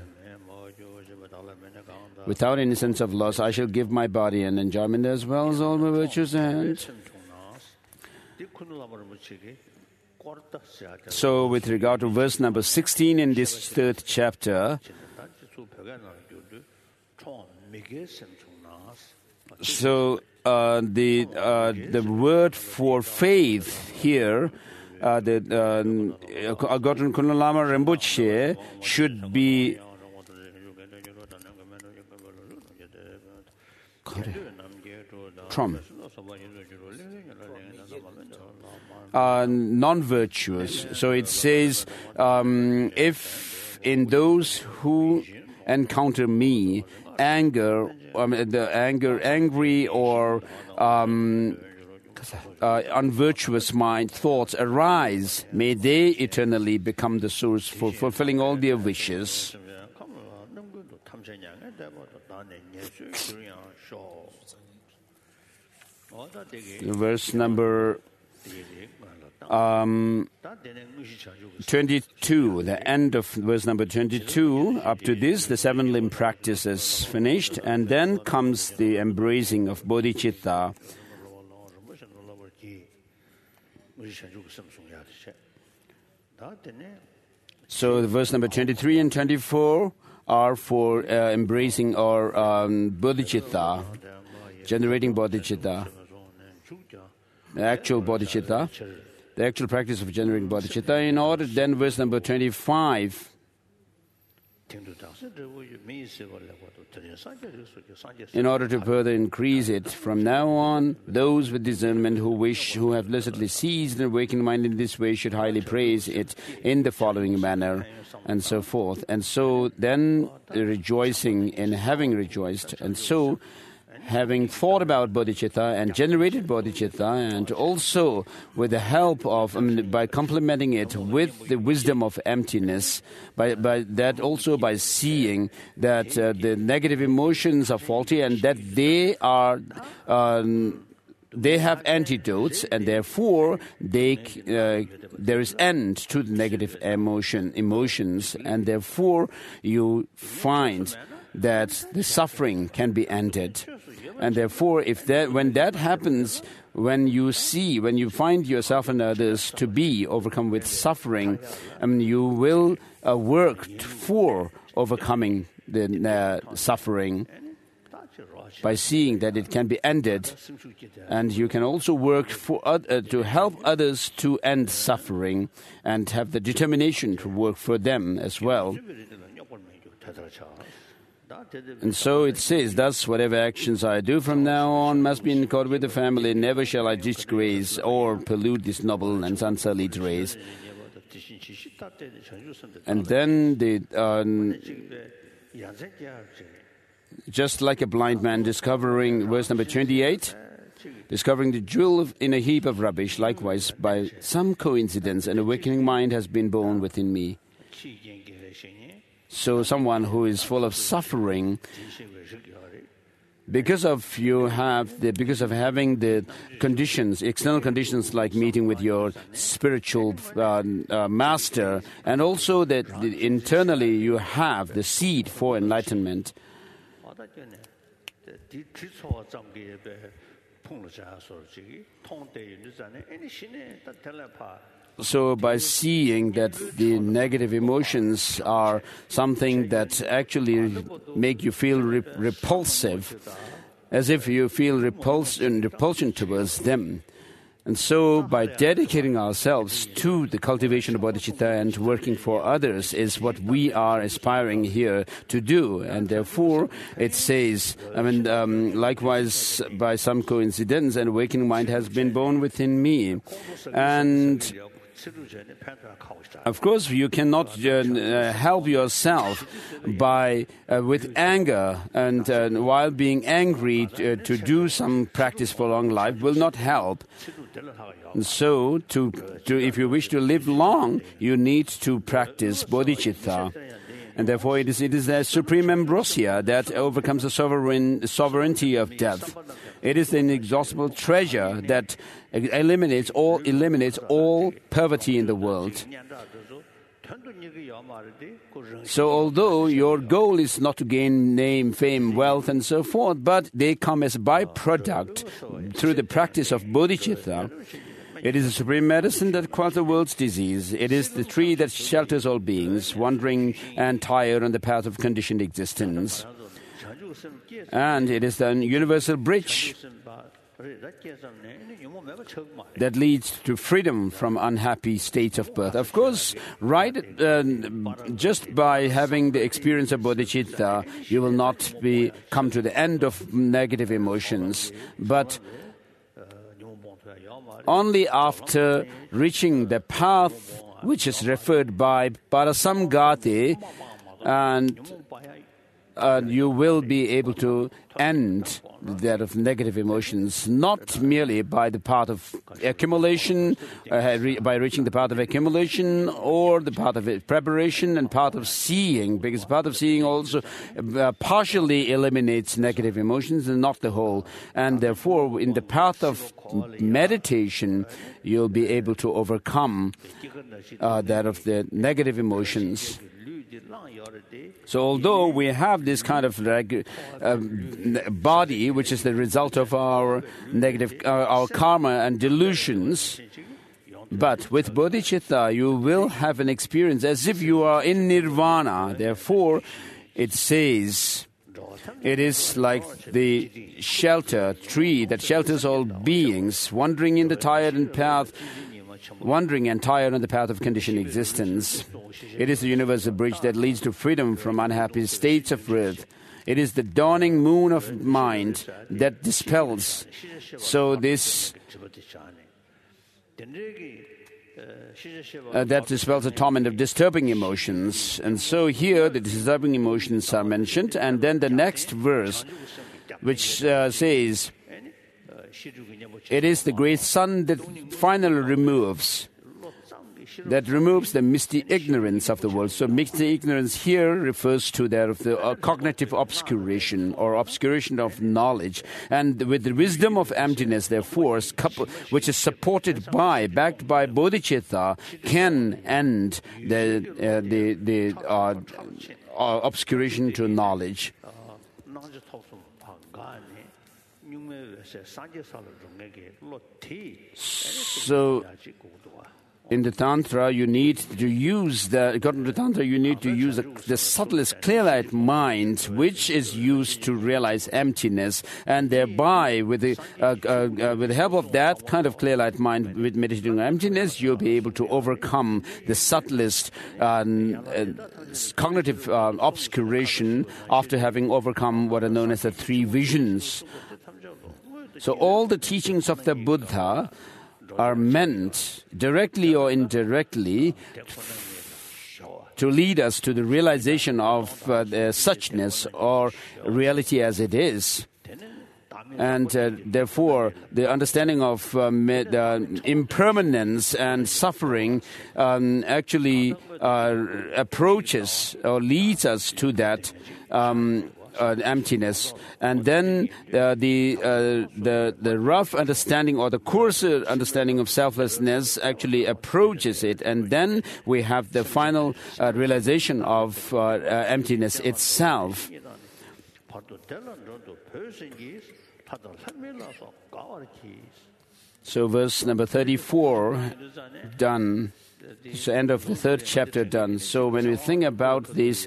Without any sense of loss, I shall give my body an enjoyment as well as all my virtues and... So with regard to verse number sixteen in this third chapter, so uh, the uh, the word for faith here, uh, the uh, Agotan Kunalama Rinpoche should be from? Uh, non-virtuous. So it says, um, if in those who encounter me, anger, um, the anger, angry or um, uh, unvirtuous mind thoughts arise, may they eternally become the source for fulfilling all their wishes. Verse number um, twenty-two, the end of verse number twenty-two. Up to this, the seven limb practice is finished, and then comes the embracing of bodhicitta. So the verse number twenty-three and twenty-four are for uh, embracing our um, bodhicitta, generating bodhicitta, the actual bodhicitta, the actual practice of generating bodhicitta. In order, then verse number twenty-five. In order to further increase it, from now on, those with discernment who wish, who have lucidly seized an awakened mind in this way, should highly praise it in the following manner, and so forth. And so then, rejoicing in having rejoiced, and so having thought about bodhicitta and generated bodhicitta, and also with the help of, I mean, by complementing it with the wisdom of emptiness, by, by that also by seeing that uh, the negative emotions are faulty and that they are um, they have antidotes, and therefore they uh, there is end to the negative emotion emotions, and therefore you find that the suffering can be ended. And therefore, if that, when that happens, when you see, when you find yourself and others to be overcome with suffering, um, you will uh, work for overcoming the uh, suffering by seeing that it can be ended. And you can also work for uh, to help others to end suffering and have the determination to work for them as well. And so it says, thus, whatever actions I do from now on must be in accord with the family. Never shall I disgrace or pollute this noble and unsullied race. And then the, um, just like a blind man discovering, verse number twenty-eight, discovering the jewel of, in a heap of rubbish, likewise, by some coincidence, an awakening mind has been born within me. So someone who is full of suffering, because of you have the, because of having the conditions, external conditions like meeting with your spiritual uh, uh, master, and also that the, internally you have the seed for enlightenment. So by seeing that the negative emotions are something that actually make you feel re- repulsive, as if you feel repulsion, repulsion towards them. And so by dedicating ourselves to the cultivation of bodhicitta and working for others is what we are aspiring here to do. And therefore it says, I mean, um, likewise by some coincidence, an awakening mind has been born within me. And of course, you cannot uh, help yourself by uh, with anger, and uh, while being angry to, uh, to do some practice for long life will not help. And so, to, to if you wish to live long, you need to practice bodhicitta. And therefore, it is, it is the supreme ambrosia that overcomes the sovereign, sovereignty of death. It is the inexhaustible treasure that eliminates all, eliminates all poverty in the world. So although your goal is not to gain name, fame, wealth, and so forth, but they come as a byproduct through the practice of bodhicitta. It is the supreme medicine that quells the world's disease. It is the tree that shelters all beings, wandering and tired on the path of conditioned existence. And it is the universal bridge that leads to freedom from unhappy states of birth. Of course, right, uh, just by having the experience of bodhicitta, you will not be come to the end of negative emotions, but only after reaching the path which is referred by Parasamgati, and uh, you will be able to end that of negative emotions, not merely by the path of accumulation, uh, re- by reaching the path of accumulation, or the path of preparation and path of seeing, because path of seeing also uh, partially eliminates negative emotions and not the whole. And therefore, in the path of meditation, you'll be able to overcome uh, that of the negative emotions. So although we have this kind of regu- uh, body, which is the result of our negative, uh, our karma and delusions, but with bodhicitta, you will have an experience as if you are in nirvana. Therefore, it says, it is like the shelter tree that shelters all beings, wandering in the tired and path, wandering and tired on the path of conditioned existence. It is the universal bridge that leads to freedom from unhappy states of birth. It is the dawning moon of mind that dispels. So this uh, that dispels the torment of disturbing emotions. And so here the disturbing emotions are mentioned. And then the next verse, which uh, says, it is the great sun that finally removes, that removes the misty ignorance of the world. So misty ignorance here refers to that of the uh, cognitive obscuration or obscuration of knowledge. And with the wisdom of emptiness, therefore, which is supported by, backed by bodhicitta, can end the, uh, the, the uh, uh, obscuration to knowledge. So, in the Tantra, you need to use the, according to Tantra, you need to use the, the subtlest clear-light mind, which is used to realize emptiness, and thereby, with the, uh, uh, uh, with the help of that kind of clear-light mind, with meditating on emptiness, you'll be able to overcome the subtlest uh, uh, cognitive uh, obscuration after having overcome what are known as the three visions. So all the teachings of the Buddha are meant, directly or indirectly, to lead us to the realization of uh, the suchness or reality as it is. And uh, therefore, the understanding of uh, med- uh, impermanence and suffering um, actually uh, approaches or leads us to that um Uh, emptiness, and then uh, the uh, the the rough understanding or the coarser understanding of selflessness actually approaches it, and then we have the final uh, realization of uh, uh, emptiness itself. So verse number thirty-four done. So end of the third chapter done. So when we think about this,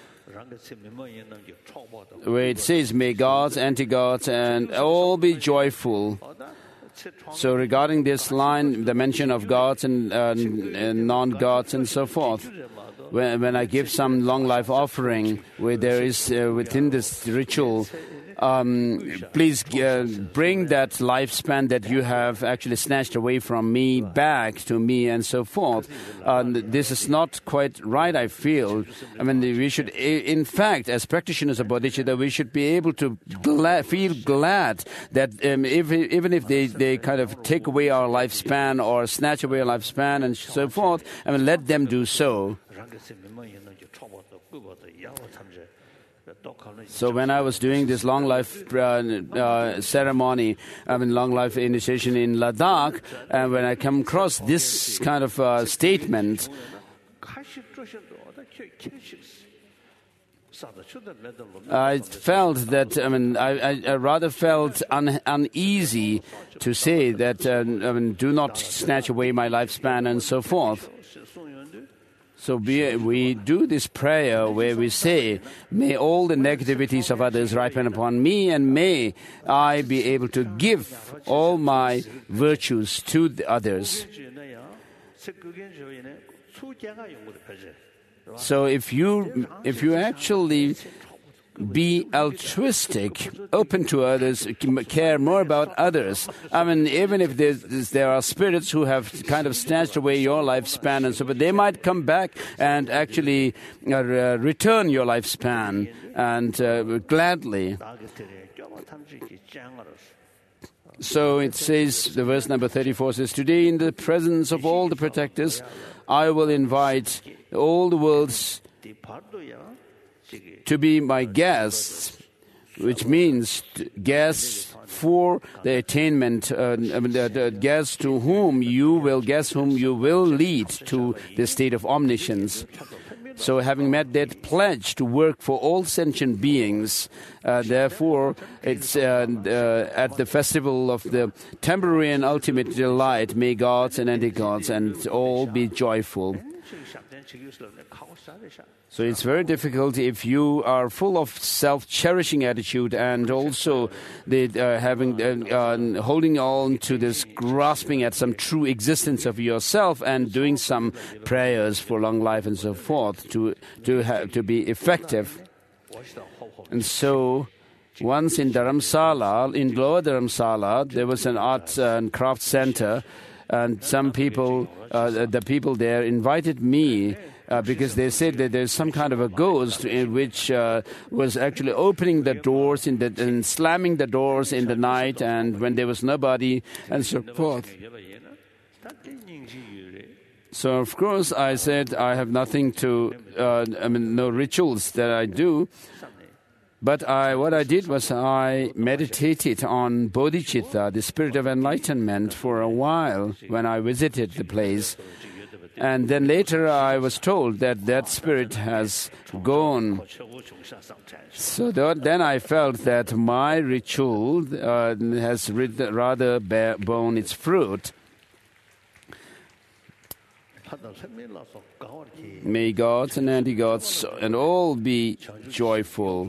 where it says, may gods, anti-gods, and all be joyful. So regarding this line, the mention of gods and, uh, and non-gods and so forth, when, when I give some long life offering, where there is uh, within this ritual, um, please uh, bring that lifespan that you have actually snatched away from me back to me and so forth. Uh, this is not quite right, I feel. I mean, we should, in fact, as practitioners of bodhicitta, we should be able to glad, feel glad that um, if, even if they, they kind of take away our lifespan or snatch away our lifespan and so forth, I mean, let them do so. So when I was doing this long life uh, uh, ceremony, I mean long life initiation in Ladakh, and when I come across this kind of uh, statement, I felt that, I mean, I, I rather felt un, uneasy to say that, uh, I mean, do not snatch away my lifespan and so forth. So we, we do this prayer where we say, may all the negativities of others ripen upon me, and may I be able to give all my virtues to the others. So if you if you actually be altruistic, open to others, care more about others. I mean, even if there are spirits who have kind of snatched away your lifespan and so, but they might come back and actually uh, return your lifespan, and uh, gladly. So it says, the verse number thirty-four says, today in the presence of all the protectors, I will invite all the worlds to be my guests, which means guests for the attainment, uh, I mean, the, the guests to whom you will, guests whom you will lead to the state of omniscience. So having met that pledge to work for all sentient beings, uh, therefore it's uh, uh, at the festival of the temporary and ultimate delight, may gods and anti-gods and all be joyful. So it's very difficult if you are full of self-cherishing attitude and also the, uh, having uh, uh, holding on to this, grasping at some true existence of yourself and doing some prayers for long life and so forth to to have to be effective. And so, once in Dharamsala, in Lower Dharamsala, there was an art and craft center, and some people, uh, the people there, invited me. Uh, because they said that there's some kind of a ghost in which uh, was actually opening the doors in the, and slamming the doors in the night, and when there was nobody, and so forth. So of course I said I have nothing to, uh, I mean no rituals that I do, but I what I did was I meditated on bodhicitta, the spirit of enlightenment, for a while when I visited the place. And then later I was told that that spirit has gone. So th- then I felt that my ritual uh, has rather bear- borne its fruit. May gods and anti-gods and all be joyful.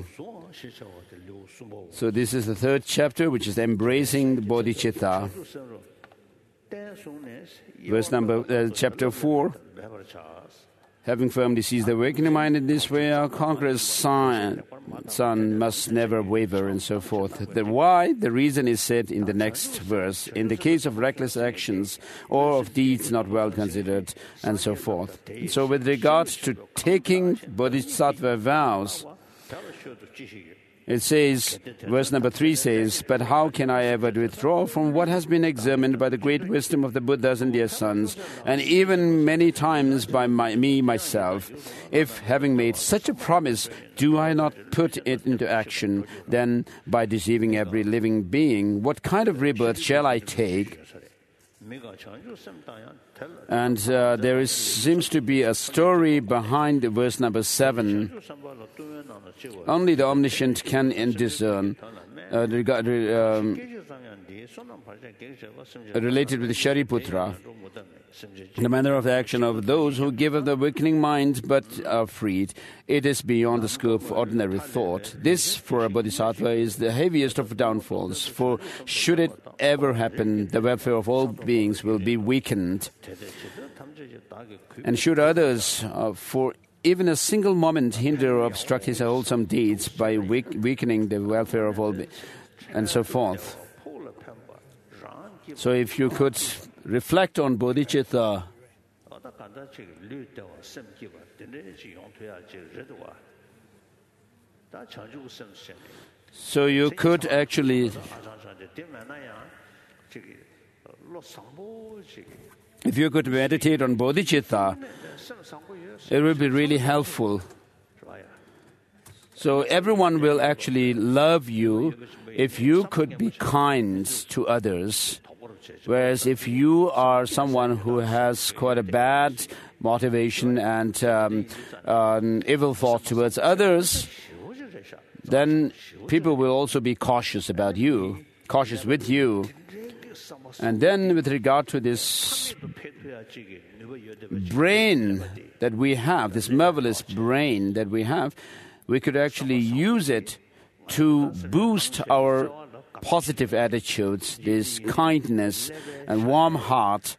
So this is the third chapter, which is embracing the bodhicitta. Verse number, uh, chapter four. Having firmly seized the awakening mind in this way, our conqueror's son, son must never waver, and so forth. The why, the reason is said in the next verse. In the case of reckless actions or of deeds not well considered, and so forth. So with regard to taking bodhisattva vows, it says, verse number three says, but how can I ever withdraw from what has been examined by the great wisdom of the Buddhas and their sons, and even many times by my, me myself? If, having made such a promise, do I not put it into action, then by deceiving every living being, what kind of rebirth shall I take? And uh, there is, seems to be a story behind verse number seven. Only the omniscient can discern. Uh, regard, um, related with Shariputra, the manner of action of those who give up the awakening mind but are freed. It is beyond the scope of ordinary thought. This, for a bodhisattva, is the heaviest of downfalls, for should it ever happen, the welfare of all beings will be weakened. And should others, uh, for even a single moment, hinder or obstruct his wholesome deeds by weak- weakening the welfare of all beings, and so forth. So if you could reflect on bodhicitta, so you could actually, if you could meditate on bodhicitta, it will be really helpful. So everyone will actually love you if you could be kind to others. Whereas if you are someone who has quite a bad motivation and um, um, evil thought towards others, then people will also be cautious about you, cautious with you. And then with regard to this brain that we have, this marvelous brain that we have, we could actually use it to boost our positive attitudes, this kindness and warm heart.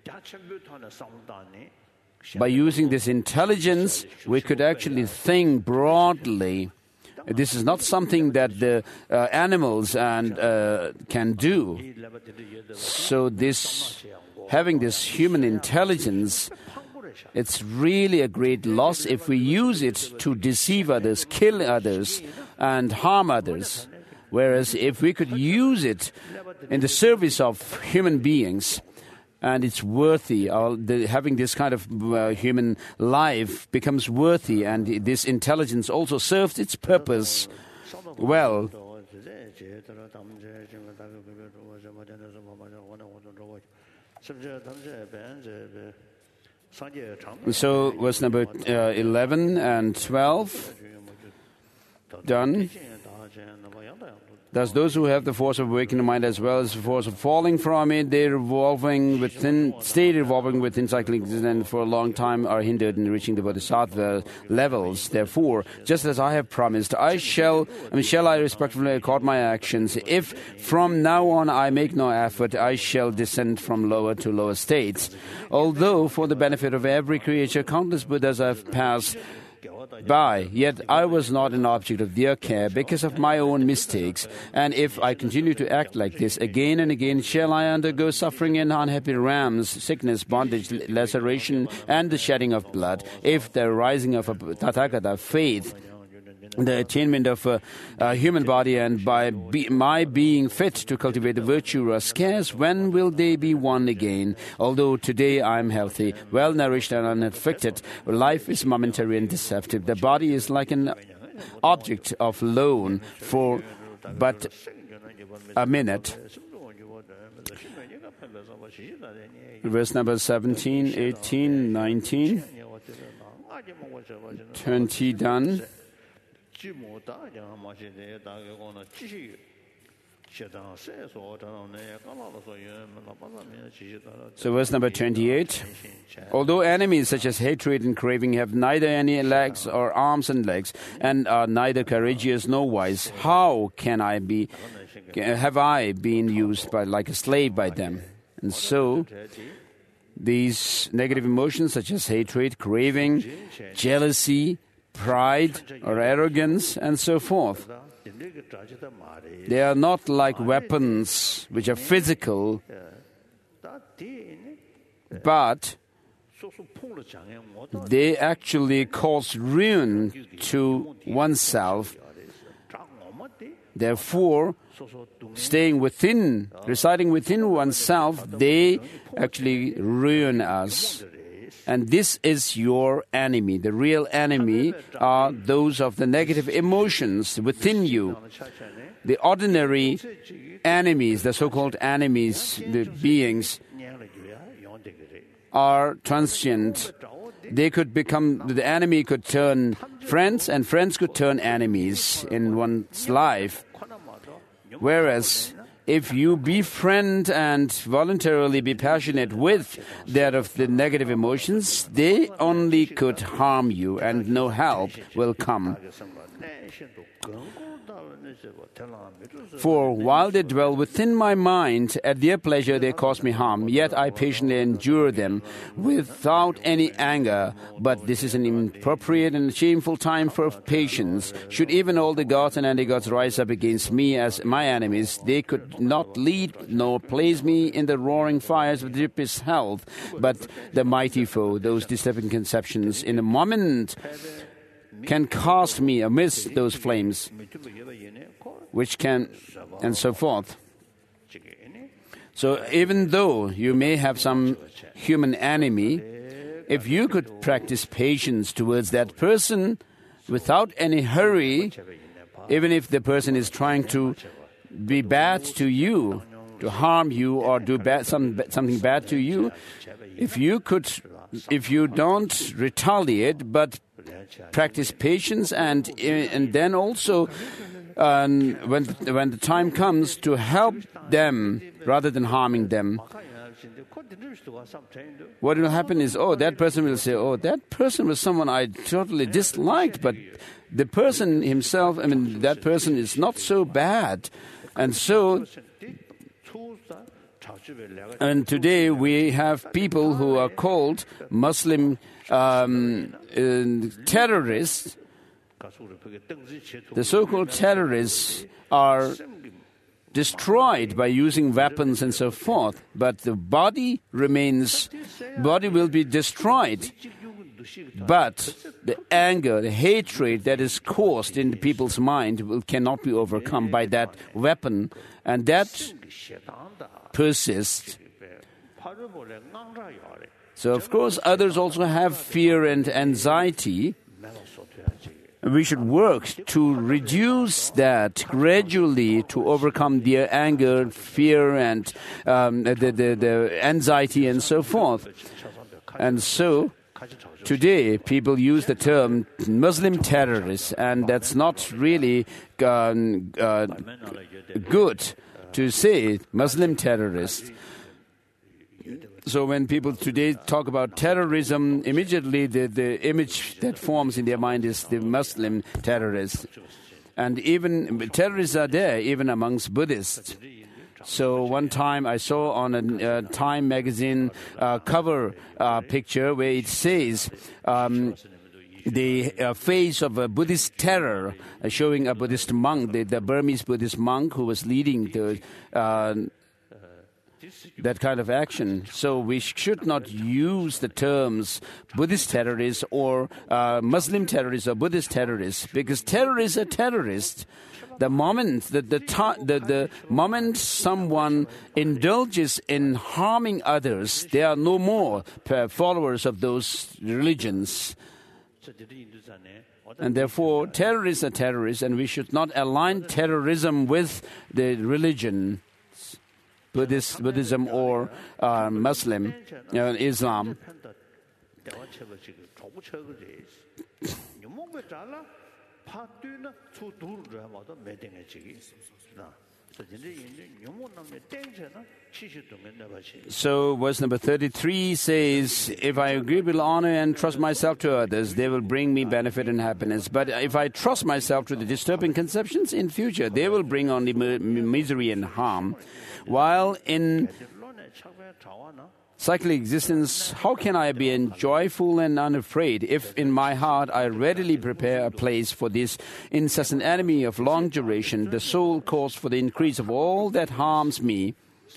By using this intelligence, we could actually think broadly. This is not something that the uh, animals and uh, can do. So this, having this human intelligence, it's really a great loss if we use it to deceive others, kill others, and harm others. Whereas if we could use it in the service of human beings, and it's worthy, uh, the, having this kind of uh, human life becomes worthy, and this intelligence also serves its purpose well. So verse number uh, eleven and twelve, done. Thus, those who have the force of awakening mind as well as the force of falling from it, they revolving within, stay revolving within cycling and for a long time are hindered in reaching the bodhisattva levels. Therefore, just as I have promised, I shall, I mean, shall I respectfully accord my actions. If from now on I make no effort, I shall descend from lower to lower states. Although, for the benefit of every creature, countless Buddhas have passed by, yet I was not an object of their care because of my own mistakes. And if I continue to act like this again and again, shall I undergo suffering in unhappy rams, sickness, bondage, laceration, and the shedding of blood? If the rising of a Tathagata faith, the attainment of a, a human body, and by be, my being fit to cultivate the virtue are scarce, when will they be won again? Although today I am healthy, well nourished and unafflicted, life is momentary and deceptive. The body is like an object of loan for but a minute. Verse number seventeen, eighteen, nineteen, twenty done. So verse number twenty-eight. Although enemies such as hatred and craving have neither any legs or arms and legs, and are neither courageous nor wise, how can I be, have I been used by like a slave by them? And so these negative emotions such as hatred, craving, jealousy, pride or arrogance, and so forth, they are not like weapons which are physical, but they actually cause ruin to oneself. Therefore, staying within, residing within oneself, they actually ruin us. And this is your enemy. The real enemy are those of the negative emotions within you. The ordinary enemies, the so-called enemies, the beings, are transient. They could become, the enemy could turn friends, and friends could turn enemies in one's life. Whereas, if you befriend and voluntarily be passionate with that of the negative emotions, they only could harm you and no help will come. For while they dwell within my mind, at their pleasure they cause me harm, yet I patiently endure them without any anger. But this is an inappropriate and shameful time for patience. Should even all the gods and anti-gods rise up against me as my enemies, they could not lead nor place me in the roaring fires of the deepest hell. But the mighty foe, those disturbing conceptions, in a moment can cast me amidst those flames, which can, and so forth. So even though you may have some human enemy, if you could practice patience towards that person without any hurry, even if the person is trying to be bad to you, to harm you or do bad, some, something bad to you, if you could, if you don't retaliate, but practice patience, and and then also um, when when the time comes to help them rather than harming them, what will happen is, oh, that person will say, oh, that person was someone I totally disliked, but the person himself, I mean, that person is not so bad. And so, and today we have people who are called Muslim um, uh, terrorists. The so-called terrorists are destroyed by using weapons and so forth, but the body remains, body will be destroyed. But the anger, the hatred that is caused in the people's mind will, cannot be overcome by that weapon, and that persists. So, of course, others also have fear and anxiety. We should work to reduce that gradually to overcome their anger, fear, and um, the, the, the anxiety and so forth. And so, today, people use the term Muslim terrorists, and that's not really uh, uh, good to say Muslim terrorists. So when people today talk about terrorism, immediately the, the image that forms in their mind is the Muslim terrorists. And even terrorists are there, even amongst Buddhists. So one time I saw on a uh, Time magazine uh, cover uh, picture where it says um, the uh, face of a Buddhist terror, uh, showing a Buddhist monk, the, the Burmese Buddhist monk who was leading the uh, that kind of action. So we should not use the terms Buddhist terrorists or uh, Muslim terrorists or Buddhist terrorists, because terrorists are terrorists. The moment the the, the the moment someone indulges in harming others, they are no more followers of those religions. And therefore, terrorists are terrorists, and we should not align terrorism with the religion. Buddhist, Buddhism or uh, Muslim, uh, Islam. So verse number thirty-three says, if I agree with honor and trust myself to others, they will bring me benefit and happiness. But if I trust myself to the disturbing conceptions in future, they will bring only misery and harm. While in cyclic existence, how can I be joyful and unafraid if in my heart I readily prepare a place for this incessant enemy of long duration, the sole cause for the increase of all that harms me?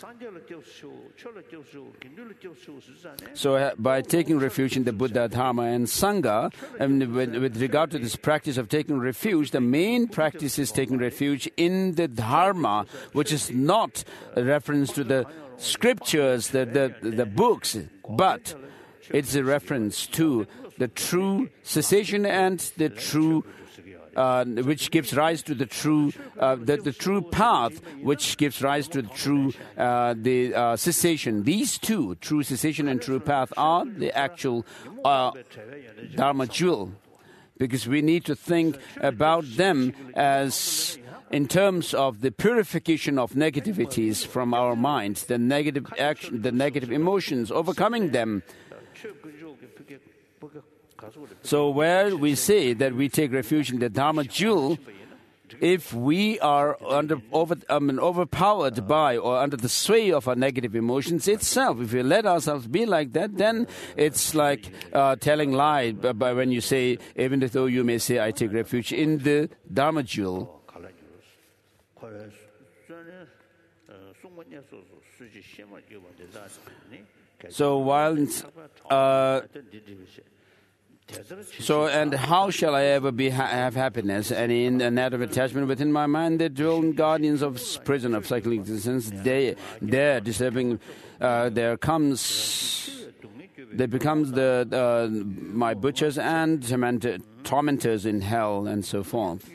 So uh, by taking refuge in the Buddha, Dharma and Sangha, and with, with regard to this practice of taking refuge, the main practice is taking refuge in the Dharma, which is not a reference to the scriptures, the, the, the books, but it's a reference to the true cessation and the true Uh, which gives rise to the true, uh, the, the true path, which gives rise to the true, uh, the uh, cessation. These two, true cessation and true path, are the actual uh, Dharma jewel, because we need to think about them as in terms of the purification of negativities from our minds, the negative action, the negative emotions, overcoming them. So where we say that we take refuge in the Dharma jewel, if we are under, over, I mean, overpowered by or under the sway of our negative emotions itself, if we let ourselves be like that, then it's like uh, telling lie by, by when you say, even though you may say, I take refuge in the Dharma jewel. So while uh, So, and how shall I ever be ha- have happiness? And in a net of attachment within my mind, the dual guardians of prison of cyclic existence, they, there disturbing, uh, there comes, there becomes the uh, my butchers and tormentor, tormentors in hell and so forth.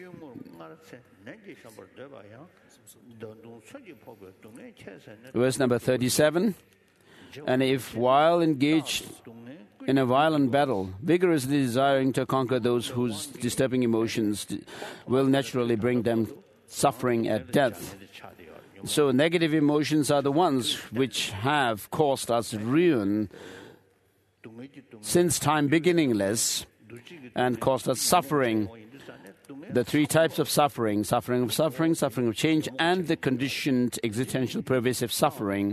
Verse number thirty-seven. And if while engaged in a violent battle, vigorously desiring to conquer those whose disturbing emotions will naturally bring them suffering at death. So negative emotions are the ones which have caused us ruin since time beginningless and caused us suffering. The three types of suffering, suffering of suffering, suffering of change, and the conditioned existential pervasive suffering.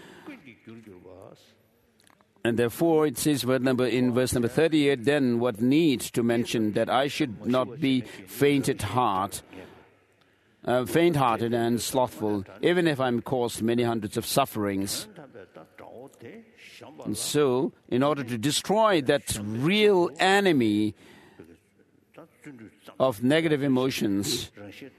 And therefore, it says in verse number thirty-eight, then what needs to mention that I should not be fainted heart, uh, faint-hearted and slothful, even if I'm caused many hundreds of sufferings. And so, in order to destroy that real enemy of negative emotions,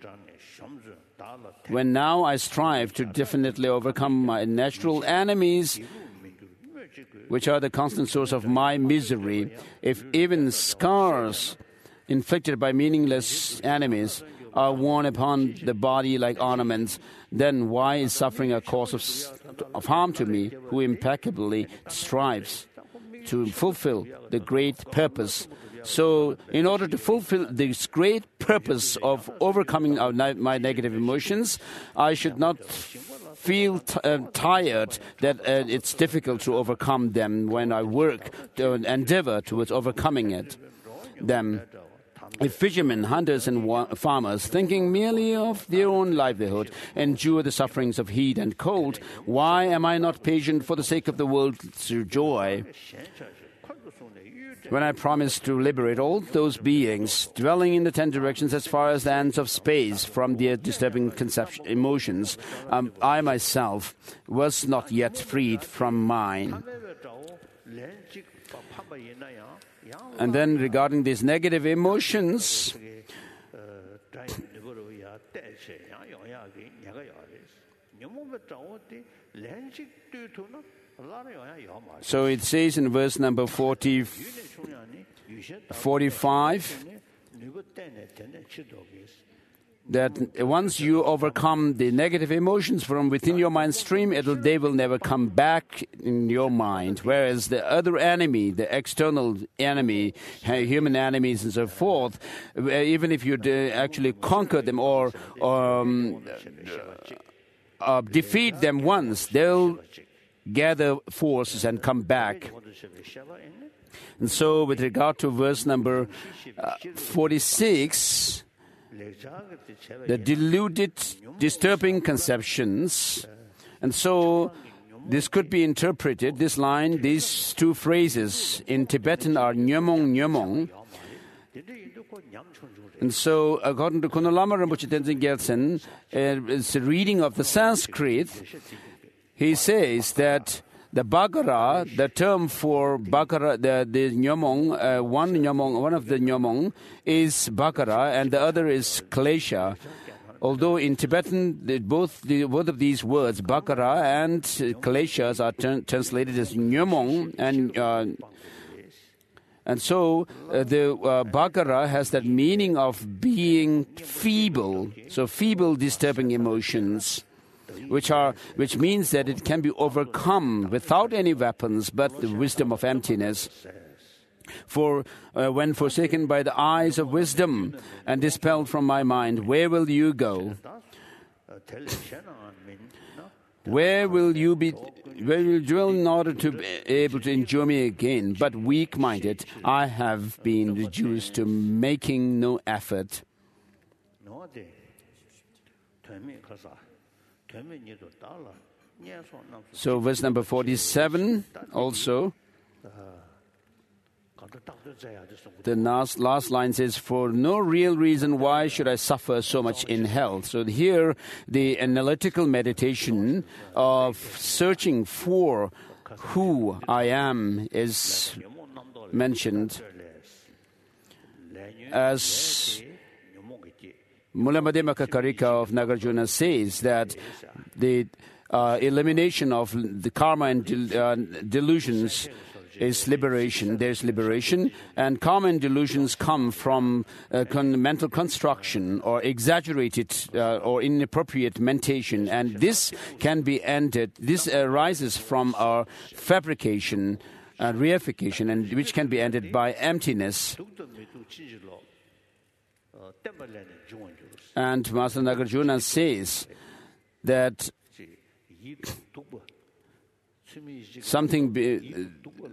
when now I strive to definitely overcome my natural enemies, which are the constant source of my misery, if even scars inflicted by meaningless enemies are worn upon the body like ornaments, then why is suffering a cause of, of harm to me, who impeccably strives to fulfill the great purpose? So, in order to fulfill this great purpose of overcoming our, my negative emotions, I should not feel t- uh, tired that uh, it's difficult to overcome them when I work to endeavor towards overcoming it. Them. If fishermen, hunters, and wa- farmers, thinking merely of their own livelihood, endure the sufferings of heat and cold, why am I not patient for the sake of the world's joy? When I promise to liberate all those beings dwelling in the ten directions as far as the ends of space from their disturbing conception, emotions, um, I myself was not yet freed from mine. And then regarding these negative emotions, so it says in verse number forty, forty-five that once you overcome the negative emotions from within your mind stream, it'll, they will never come back in your mind. Whereas the other enemy, the external enemy, human enemies and so forth, even if you actually conquer them or um, uh, defeat them once, they'll gather forces and come back. And so with regard to verse number uh, forty-six, the deluded, disturbing conceptions. And so this could be interpreted, this line, these two phrases in Tibetan are nyomong nyomong. And so, according to Kuno Lama Rinpoche Tenzin Gyaltsen, uh, it's a reading of the Sanskrit. He says that the Bhagara, the term for Bhagara, the, the Nyomong, uh, one Nyomong, one of the Nyomong is Bhagara and the other is Klesha. Although in Tibetan, the, both, the, both of these words, Bhagara and Kleshas, are t- translated as Nyomong, and uh, and so uh, the uh, Bhagara has that meaning of being feeble, so feeble, disturbing emotions. Which are, which means that it can be overcome without any weapons, but the wisdom of emptiness. For uh, when forsaken by the eyes of wisdom and dispelled from my mind, where will you go? Where will you be? Where will you dwell in order to be able to enjoy me again? But weak-minded, I have been reduced to making no effort. So verse number forty-seven also, the last, last line says, for no real reason why should I suffer so much in hell. So here the analytical meditation of searching for who I am is mentioned as Mulammademaka Karika of Nagarjuna says that the uh, elimination of the karma and del- uh, delusions is liberation. There's liberation, and karma and delusions come from uh, con- mental construction or exaggerated uh, or inappropriate mentation, and this can be ended. This arises from our fabrication, uh, reification, and which can be ended by emptiness. And Master Nagarjuna says that something be,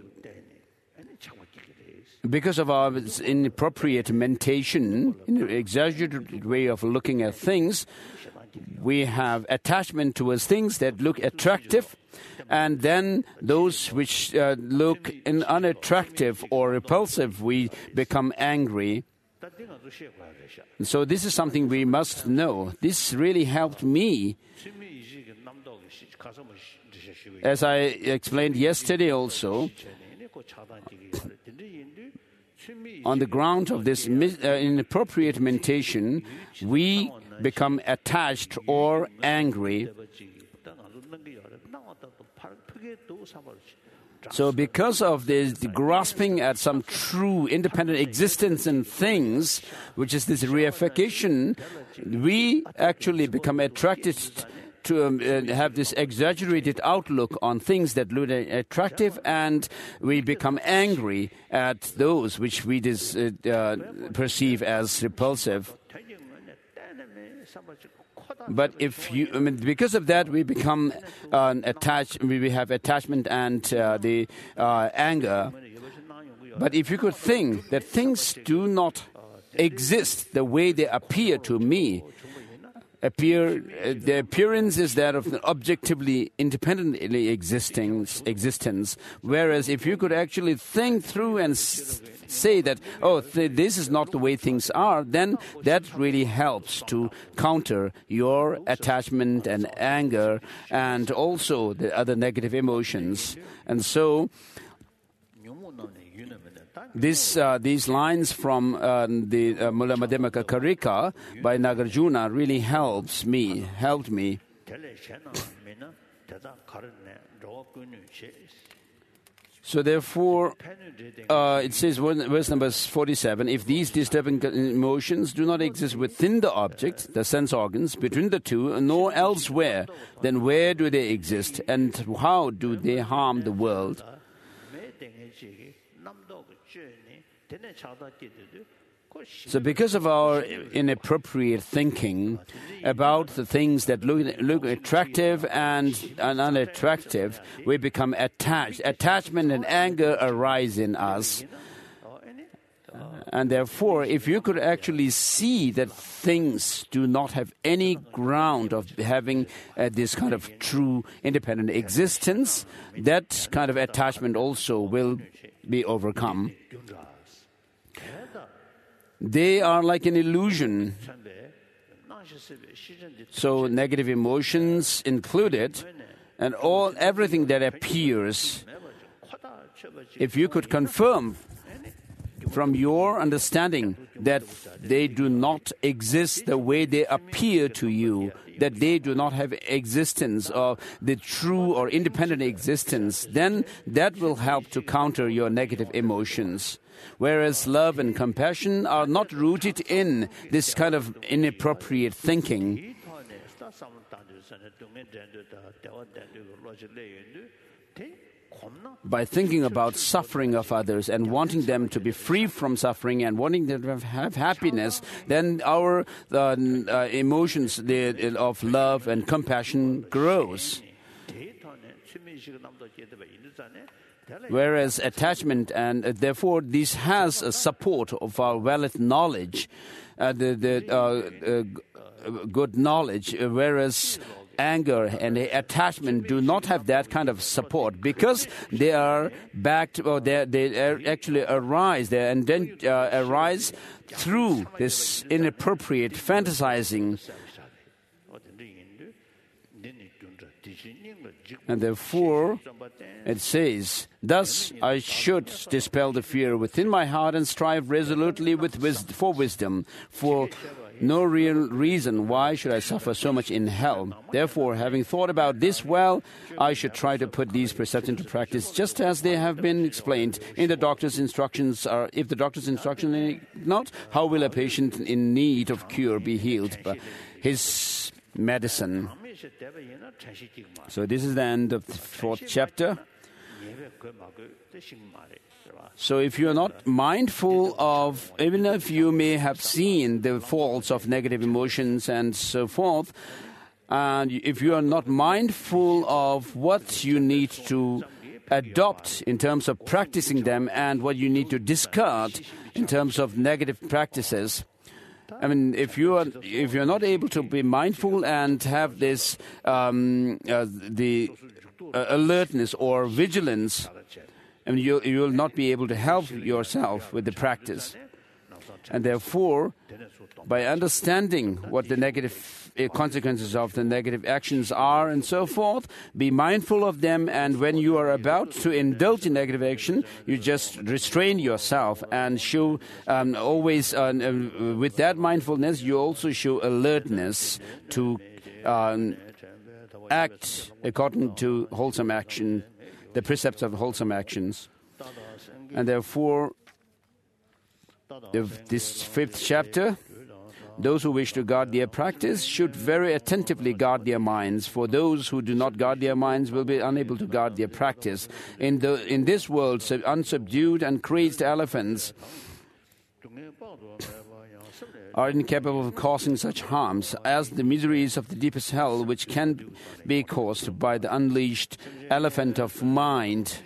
because of our inappropriate mentation, exaggerated way of looking at things, we have attachment towards things that look attractive, and then those which uh, look in unattractive or repulsive, we become angry. So this is something we must know. This really helped me. As I explained yesterday also, on the ground of this mis- uh, inappropriate mentation, we become attached or angry. So because of this grasping at some true independent existence in things, which is this reification, we actually become attracted to um, uh, have this exaggerated outlook on things that look attractive, and we become angry at those which we dis- uh, uh, perceive as repulsive. But if you, I mean, because of that, we become uh, attached. We have attachment and uh, the uh, anger. But if you could think that things do not exist the way they appear to me, appear uh, the appearance is that of an objectively, independently existing existence. Whereas if you could actually think through and s- say that, oh, th- this is not the way things are, then that really helps to counter your attachment and anger and also the other negative emotions. And so This, uh, these lines from uh, the uh, Mula Madhyamaka Karika by Nagarjuna really helps me, helped me. So therefore, uh, it says, verse number forty-seven, if these disturbing emotions do not exist within the object, the sense organs, between the two, nor elsewhere, then where do they exist, and how do they harm the world? So because of our inappropriate thinking about the things that look, look attractive and, and unattractive, we become attached. Attachment and anger arise in us. Uh, and therefore, if you could actually see that things do not have any ground of having uh, this kind of true independent existence, that kind of attachment also will be overcome. They are like an illusion. So negative emotions included, and all everything that appears. If you could confirm from your understanding that they do not exist the way they appear to you, that they do not have existence or the true or independent existence, then that will help to counter your negative emotions. Whereas love and compassion are not rooted in this kind of inappropriate thinking. By thinking about suffering of others and wanting them to be free from suffering and wanting them to have happiness, then our uh, uh, emotions the, of love and compassion grows. Whereas attachment, and uh, therefore this has a support of our valid knowledge, uh, the, the uh, uh, good knowledge, uh, whereas anger and attachment do not have that kind of support because they are backed, or they they actually arise there and then uh, arise through this inappropriate fantasizing. And therefore, it says, thus I should dispel the fear within my heart and strive resolutely with wis- for wisdom, for no real reason why should I suffer so much in hell. Therefore, having thought about this well, I should try to put these precepts into practice just as they have been explained in the doctor's instructions. Are, if the doctor's instructions are not, how will a patient in need of cure be healed by his medicine? So this is the end of the fourth chapter. So if you are not mindful of, even if you may have seen the faults of negative emotions and so forth, And if you are not mindful of what you need to adopt in terms of practicing them and what you need to discard in terms of negative practices, I mean, if you are if you're not able to be mindful and have this um, uh, the uh, alertness or vigilance, I mean, you you will not be able to help yourself with the practice. And therefore, by understanding what the negative consequences of the negative actions are and so forth, be mindful of them, and when you are about to indulge in negative action, you just restrain yourself and show um, always, uh, uh, with that mindfulness, you also show alertness to um, act according to wholesome action, the precepts of wholesome actions. And therefore, if this fifth chapter, those who wish to guard their practice should very attentively guard their minds, for those who do not guard their minds will be unable to guard their practice. In the in this world, unsubdued and crazed elephants are incapable of causing such harms as the miseries of the deepest hell, which can be caused by the unleashed elephant of mind.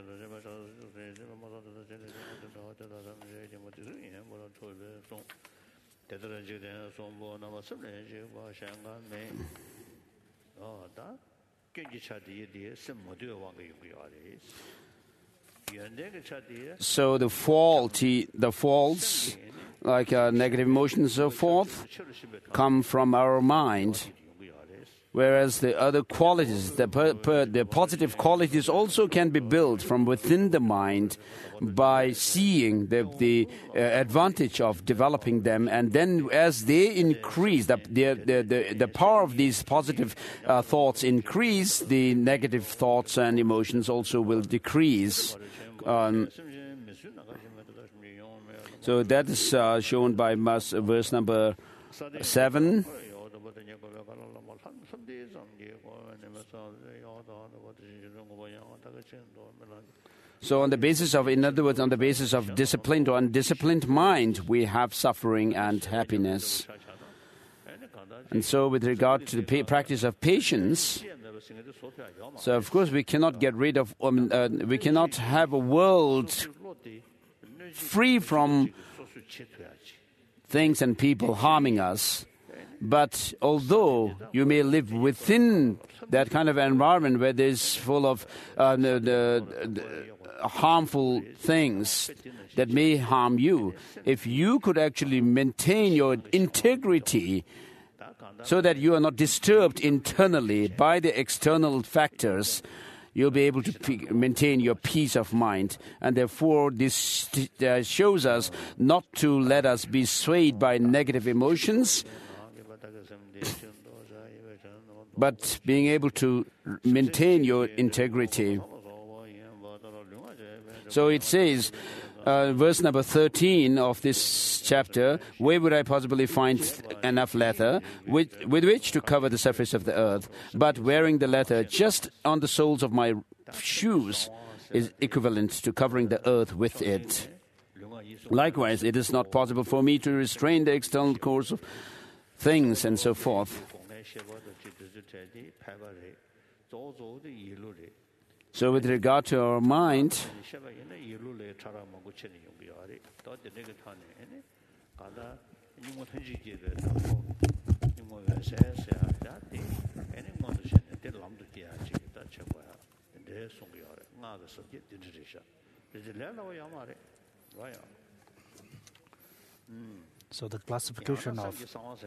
So the faulty, the faults, like uh, negative emotions and so forth, come from our mind. Whereas the other qualities, the, per, per, the positive qualities also can be built from within the mind by seeing the, the uh, advantage of developing them. And then as they increase, the, the, the, the, the power of these positive uh, thoughts increase, the negative thoughts and emotions also will decrease. Um, so that is uh, shown by mas- verse number seven. So on the basis of, in other words, on the basis of disciplined or undisciplined mind, we have suffering and happiness. And so with regard to the pa- practice of patience, so of course we cannot get rid of, um, uh, we cannot have a world free from things and people harming us. But although you may live within that kind of environment where there's full of uh, the, the, the harmful things that may harm you, if you could actually maintain your integrity so that you are not disturbed internally by the external factors, you'll be able to p- maintain your peace of mind. And therefore, this uh, shows us not to let us be swayed by negative emotions, but being able to maintain your integrity. So it says, uh, verse number thirteen of this chapter, where would I possibly find enough leather with, with which to cover the surface of the earth? But wearing the leather just on the soles of my shoes is equivalent to covering the earth with it. Likewise, it is not possible for me to restrain the external course of things and so forth. So with regard to our mind, so the classification of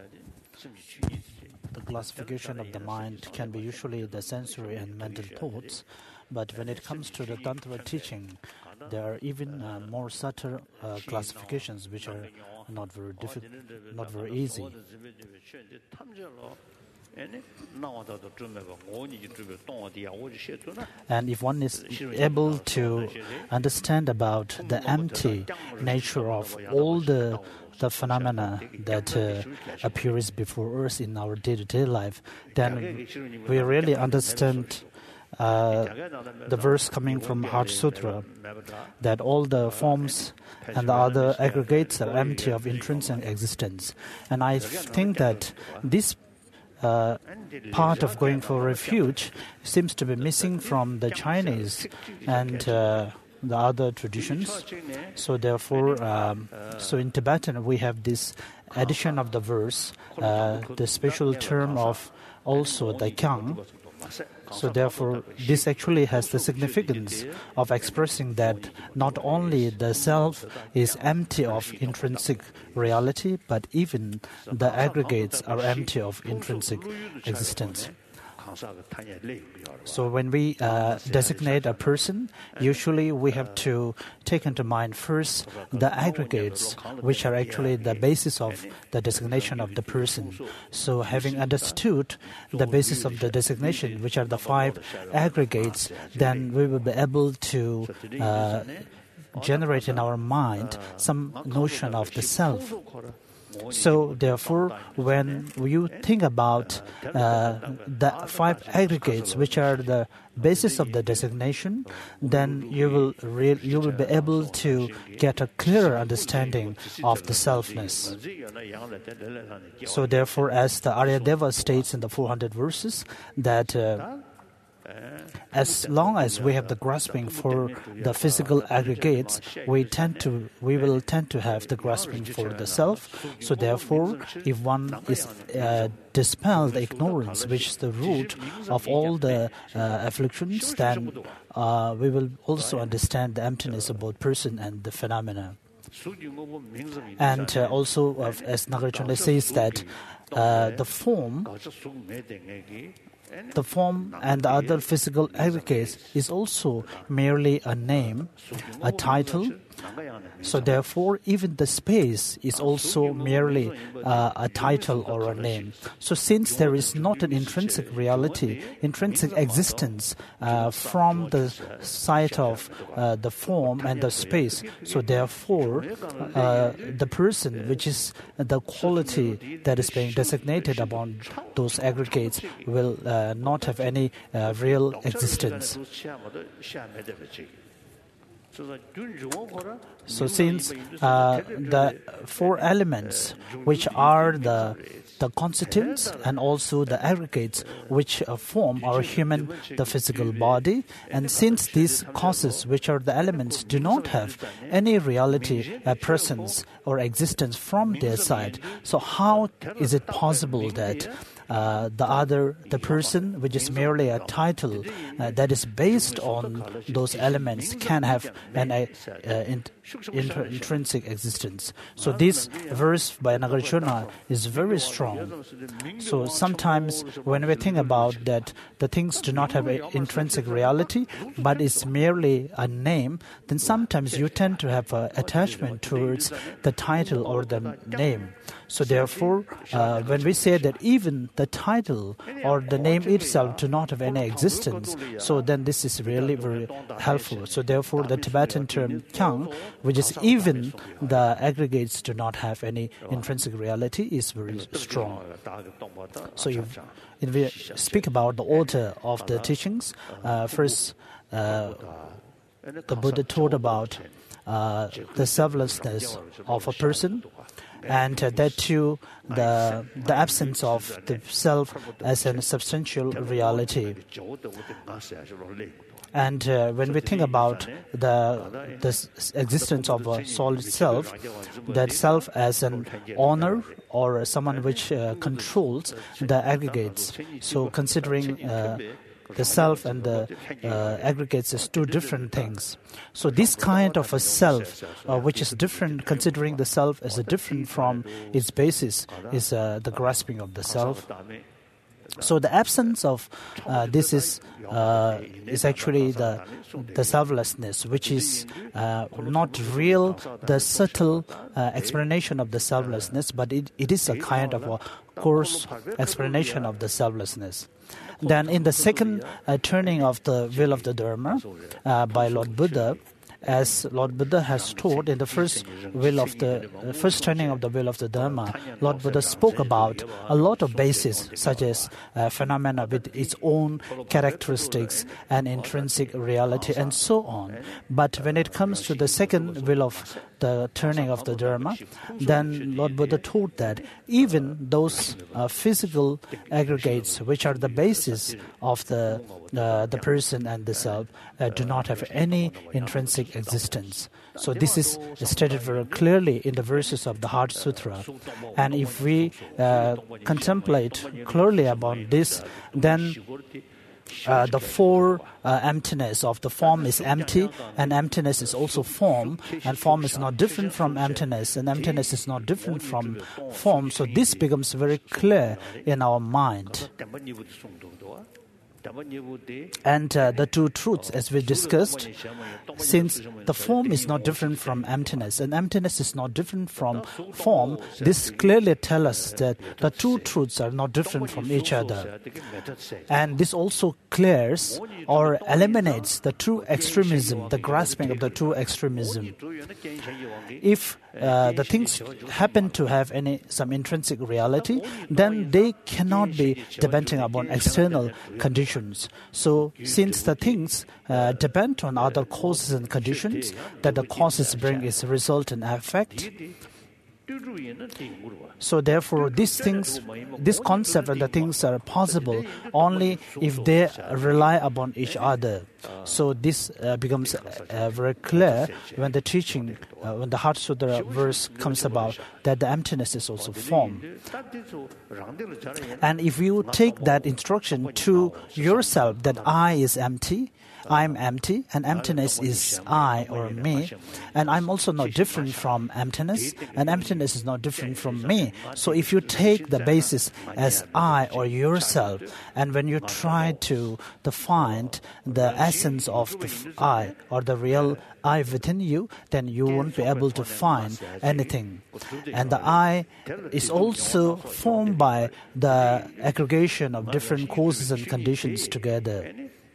the classification of the mind can be usually the sensory and mental thoughts, but when it comes to the Tantra teaching, there are even uh, more subtle uh, classifications which are not very difficult, not very easy. And if one is able to understand about the empty nature of all the the phenomena that uh, appears before us in our day-to-day life, then we really understand uh, the verse coming from Heart Sutra, that all the forms and the other aggregates are empty of intrinsic existence. And I think that this uh, part of going for refuge seems to be missing from the Chinese and uh, the other traditions. So therefore, um, so in Tibetan we have this addition of the verse, uh, the special term of also the kyang. So therefore, this actually has the significance of expressing that not only the self is empty of intrinsic reality, but even the aggregates are empty of intrinsic existence. So when we uh, designate a person, usually we have to take into mind first the aggregates, which are actually the basis of the designation of the person. So having understood the basis of the designation, which are the five aggregates, then we will be able to uh, generate in our mind some notion of the self. So therefore, when you think about uh, the five aggregates, which are the basis of the designation, then you will re- you will be able to get a clearer understanding of the selfness. So therefore, as the Aryadeva states in the four hundred verses, that uh, as long as we have the grasping for the physical aggregates, we tend to we will tend to have the grasping for the self. So therefore, if one is uh, dispel the ignorance, which is the root of all the uh, afflictions, then uh, we will also understand the emptiness of both person and the phenomena. And uh, also, uh, as Nagarjuna says that uh, the form. The form and the other physical aggregates is also merely a name, a title. So therefore, even the space is also merely uh, a title or a name. So since there is not an intrinsic reality, intrinsic existence uh, from the side of uh, the form and the space, so therefore, uh, the person, which is the quality that is being designated upon those aggregates, will uh, not have any uh, real existence. So since uh, the four elements, which are the the constituents and also the aggregates which uh, form our human, the physical body, and since these causes, which are the elements, do not have any reality, uh, presence or existence from their side, so how is it possible that Uh, the other, the person, which is merely a title uh, that is based on those elements, can have an uh, in, inter, intrinsic existence? So this verse by Nagarjuna is very strong. So sometimes when we think about that the things do not have an intrinsic reality, but it's merely a name, then sometimes you tend to have an attachment towards the title or the name. So therefore, uh, when we say that even the title or the name itself do not have any existence, so then this is really very helpful. So therefore, the Tibetan term kyang, which is even the aggregates do not have any intrinsic reality, is very strong. So if, if we speak about the order of the teachings, uh, first uh, the Buddha taught about uh, the selflessness of a person, and uh, that too, the the absence of the self as a substantial reality. And uh, when we think about the the existence of a solid self, that self as an honor or someone which uh, controls the aggregates. So considering uh, the self and the uh, aggregates as two different things. So this kind of a self, uh, which is different, considering the self as a different from its basis, is uh, the grasping of the self. So the absence of uh, this is uh, is actually the the selflessness, which is uh, not real, the subtle uh, explanation of the selflessness, but it, it is a kind of a coarse explanation of the selflessness. Then in the second uh, turning of the wheel of the Dharma uh, by Lord Buddha, as Lord Buddha has taught in the first wheel of the uh, first turning of the wheel of the Dharma, Lord Buddha spoke about a lot of bases, such as uh, phenomena with its own characteristics and intrinsic reality and so on. But when it comes to the second wheel of the turning of the Dharma, then Lord Buddha taught that even those uh, physical aggregates which are the basis of the uh, the person and the self uh, do not have any intrinsic existence. So this is stated very clearly in the verses of the Heart Sutra. And if we uh, contemplate clearly about this, then Uh, the four uh, emptiness of the form is empty, and emptiness is also form, and form is not different from emptiness, and emptiness is not different from form. So this becomes very clear in our mind. And uh, the two truths, as we discussed, since the form is not different from emptiness and emptiness is not different from form, this clearly tells us that the two truths are not different from each other. And this also clears or eliminates the true extremism, the grasping of the true extremism. If uh, the things happen to have any some intrinsic reality, then they cannot be depending upon external conditions. So since the things uh, depend on other causes and conditions, that the causes bring its result and effect, so therefore these things, this concept and the things are possible only if they rely upon each other. So this uh, becomes uh, very clear when the teaching, uh, when the Heart Sutra verse comes about, that the emptiness is also form. And if you take that instruction to yourself that I is empty, I'm empty, and emptiness is I or me, and I'm also not different from emptiness, and emptiness is not different from me. So if you take the basis as I or yourself, and when you try to, to find the essence of the I or the real I within you, then you won't be able to find anything. And the I is also formed by the aggregation of different causes and conditions together.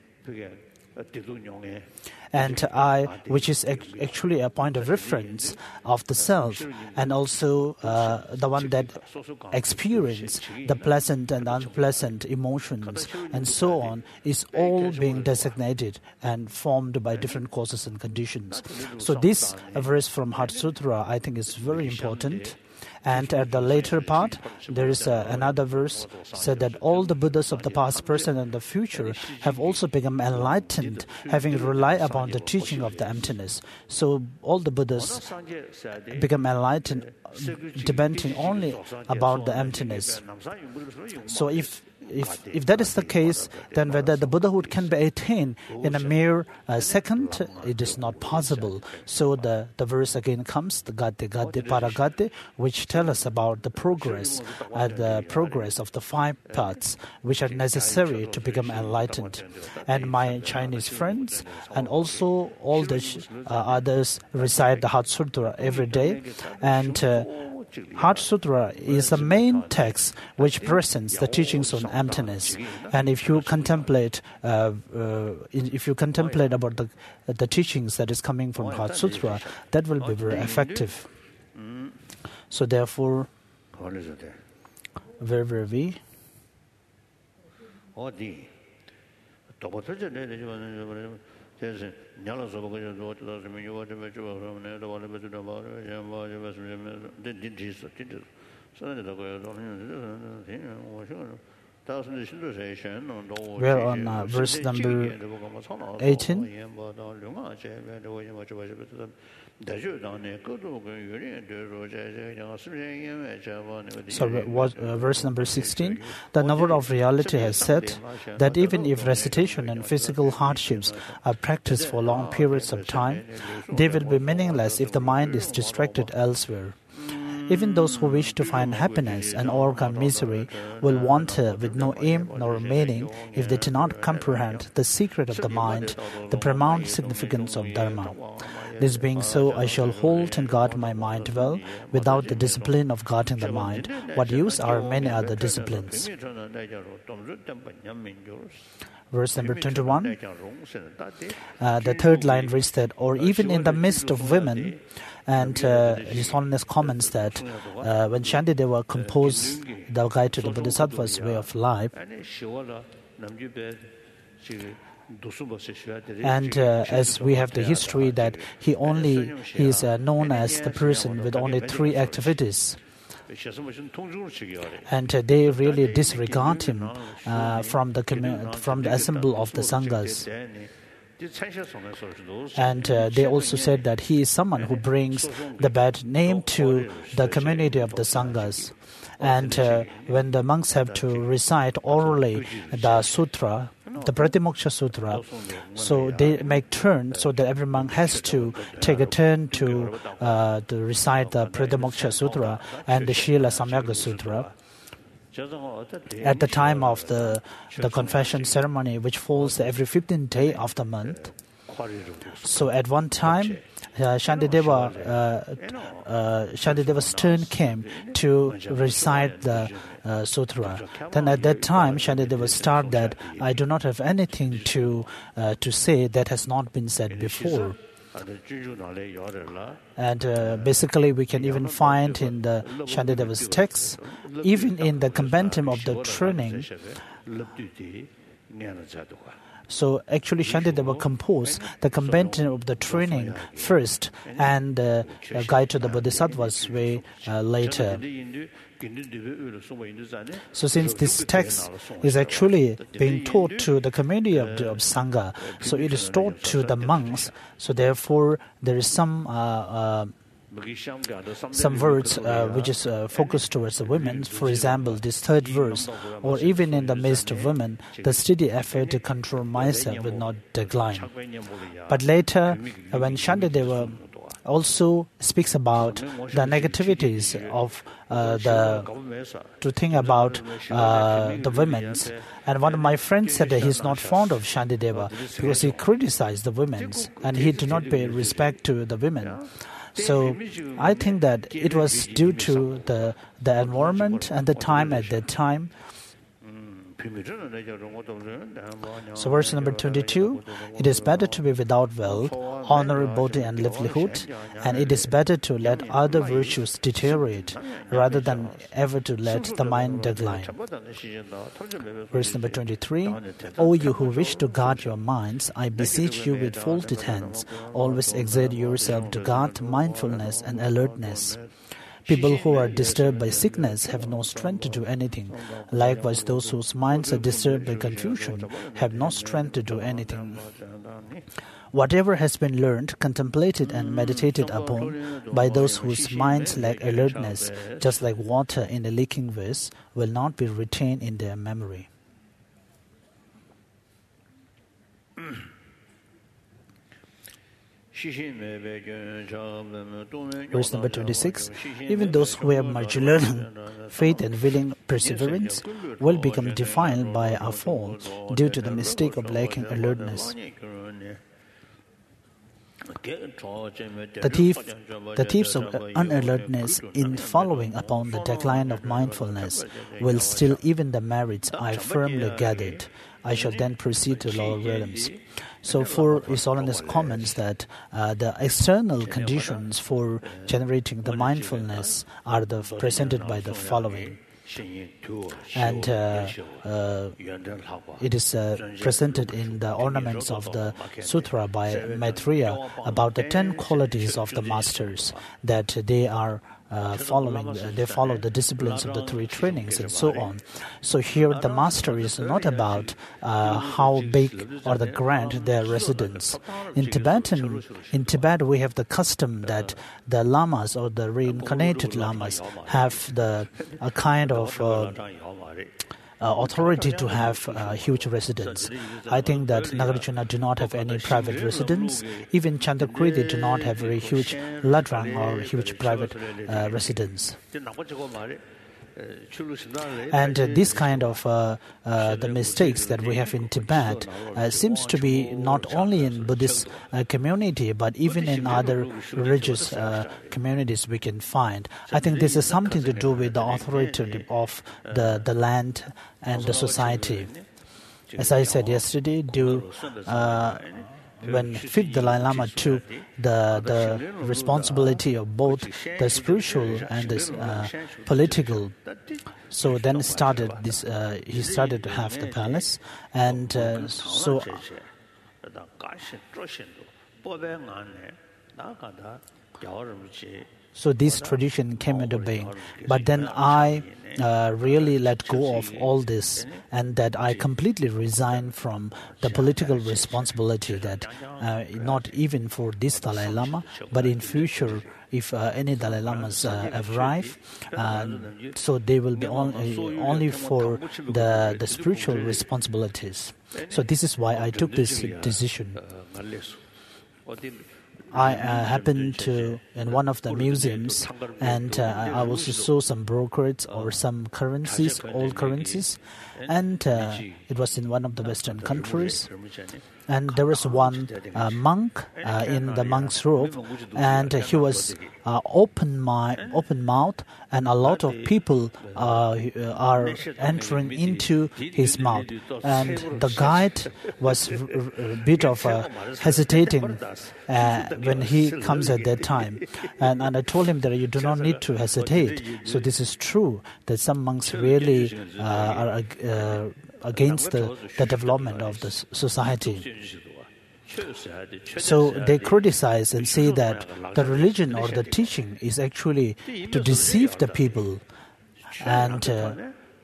And I, which is actually a point of reference of the self, and also uh, the one that experiences the pleasant and unpleasant emotions, and so on, is all being designated and formed by different causes and conditions. So this verse from Heart Sutra, I think, is very important. And at the later part, there is uh, another verse said that all the Buddhas of the past, present, and the future have also become enlightened, having relied upon the teaching of the emptiness. So all the Buddhas become enlightened, depending only about the emptiness. So if If, if that is the case, then whether the Buddhahood can be attained in a mere uh, second, it is not possible. So the, the verse again comes, the Gate, Gate, Paragate, which tell us about the progress, uh, the progress of the five paths which are necessary to become enlightened. And my Chinese friends, and also all the uh, others, recite the Heart Sutra every day, and uh, Heart Sutra is the main text which presents the teachings on emptiness. And if you contemplate, uh, uh, if you contemplate about the the teachings that is coming from Heart Sutra, that will be very effective. So therefore, where were we? We're on uh, verse number eighteen. So, what, uh, verse number sixteen. The Novel of Reality has said that even if recitation and physical hardships are practiced for long periods of time, they will be meaningless if the mind is distracted elsewhere. Even those who wish to find happiness and overcome misery will wander with no aim nor meaning if they do not comprehend the secret of the mind, the paramount significance of Dharma. This being so, I shall hold and guard my mind well. Without the discipline of guarding the mind, what use are many other disciplines? Verse number twenty-one, uh, the third line reads that, or even in the midst of women, and uh, His Holiness comments that uh, when Shantideva composed the Guide to the Bodhisattva's Way of Life, And uh, as we have the history that he only he is uh, known as the person with only three activities. And uh, they really disregard him uh, from the commu- from the assembly of the Sanghas. And uh, they also said that he is someone who brings the bad name to the community of the Sanghas. And uh, when the monks have to recite orally the sutra, the Pratimoksha Sutra, so they make turn so that every monk has to take a turn to, uh, to recite the Pratimoksha Sutra and the Shila Samyaga Sutra. At the time of the, the confession ceremony, which falls every fifteenth day of the month, so at one time, uh, Shantideva, uh, uh, Shantideva's turn came to recite the uh, sutra. Then at that time, Shantideva started that I do not have anything to uh, to say that has not been said before. And uh, basically, we can even find in the Shantideva's text, even in the compendium of the training. So actually, Shantideva composed the compendium of the training first, and uh, a guide to the Bodhisattvas way uh, later. So since this text is actually being taught to the community of, the, of Sangha, so it is taught to the monks, so therefore there is some uh, uh, some words uh, which is uh, focused towards the women. For example, this third verse, or even in the midst of women, the steady effort to control myself will not decline. But later, uh, when Shantideva also speaks about the negativities of uh, the to think about uh, the women. And one of my friends said that he's not fond of Shantideva because he criticized the women and he did not pay respect to the women. So I think that it was due to the the environment and the time at that time. So verse number twenty-two, it is better to be without wealth, honor, body and livelihood, and it is better to let other virtues deteriorate rather than ever to let the mind decline. Verse number twenty-three, O you who wish to guard your minds, I beseech you with folded hands, always exert yourself to guard mindfulness and alertness. People who are disturbed by sickness have no strength to do anything. Likewise, those whose minds are disturbed by confusion have no strength to do anything. Whatever has been learned, contemplated and meditated upon by those whose minds lack alertness, just like water in a leaking vase, will not be retained in their memory. Verse number twenty-six, even those who have much learning, faith and willing perseverance will become defiled by a fall due to the mistake of lacking alertness. The, thief, the thieves of unalertness in following upon the decline of mindfulness will steal even the merits I firmly gathered. I shall then proceed to lower realms. So for His Holiness comments that uh, the external conditions for generating the mindfulness are the, presented by the following. And uh, uh, it is uh, presented in the ornaments of the sutra by Maitreya about the ten qualities of the masters, that they are Uh, following, uh, they follow the disciplines of the three trainings and so on. So here the master is not about uh, how big or the grand their residence. In Tibetan, in Tibet we have the custom that the lamas or the reincarnated lamas have the a kind of uh, Uh, authority to have uh, huge residence. I think that Nagarjuna do not have any private residence. Even Chandakriti do not have very huge ladrang or huge private uh, residence. And uh, this kind of uh, uh, the mistakes that we have in Tibet uh, seems to be not only in Buddhist uh, community but even in other religious uh, communities we can find. I think this is something to do with the authority of the, the land and the society. As I said yesterday, due uh, when fifth Dalai Lama took the the responsibility of both the spiritual and the uh, political, so then started this. Uh, he started to have the palace, and uh, so So this tradition came into being. But then I uh, really let go of all this, and that I completely resigned from the political responsibility that uh, not even for this Dalai Lama, but in future, if uh, any Dalai Lamas uh, arrive, uh, so they will be only, only for the, the spiritual responsibilities. So this is why I took this decision. I uh, happened to in one of the museums, and uh, I also saw some brocades or some currencies, old currencies, and uh, it was in one of the Western countries. And there was one uh, monk uh, in the monk's robe, and uh, he was uh, open, my, open mouth, and a lot of people uh, are entering into his mouth. And the guide was a bit of uh, hesitating uh, when he comes at that time. And, and I told him that you do not need to hesitate. So this is true, that some monks really uh, are uh, against the, the development of the society. So they criticize and say that the religion or the teaching is actually to deceive the people. And uh,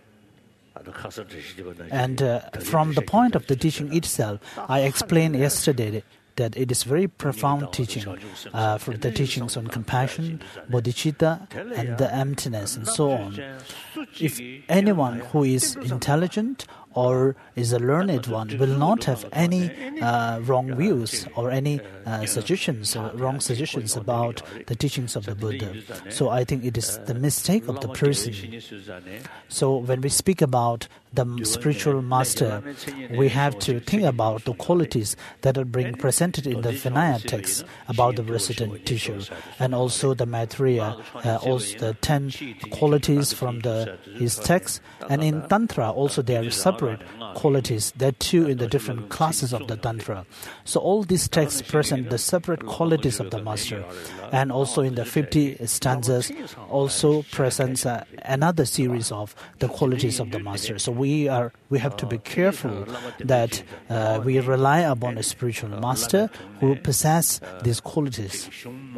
and uh, from the point of the teaching itself, I explained yesterday that it is very profound teaching uh, for the teachings on compassion, bodhicitta, and the emptiness, and so on. If anyone who is intelligent or is a learned one will not have any uh, wrong views or any uh, suggestions or wrong suggestions about the teachings of the Buddha. So I think it is the mistake of the person. So when we speak about the spiritual master, we have to think about the qualities that are being presented in the Vinaya text about the resident teacher, and also the Maitreya, uh, also the ten qualities from the his text. And in Tantra also there are separate qualities, that too in the different classes of the Tantra. So all these texts present the separate qualities of the master. And also in the fifty stanzas also presents uh, another series of the qualities of the master. So we are we have to be careful that uh, we rely upon a spiritual master who possess these qualities.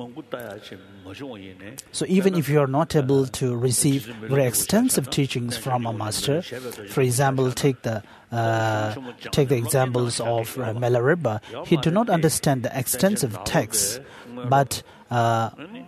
So even if you are not able to receive very extensive teachings from a master, for example, take the uh, take the examples of uh, Milarepa, he did not understand the extensive texts, but uh,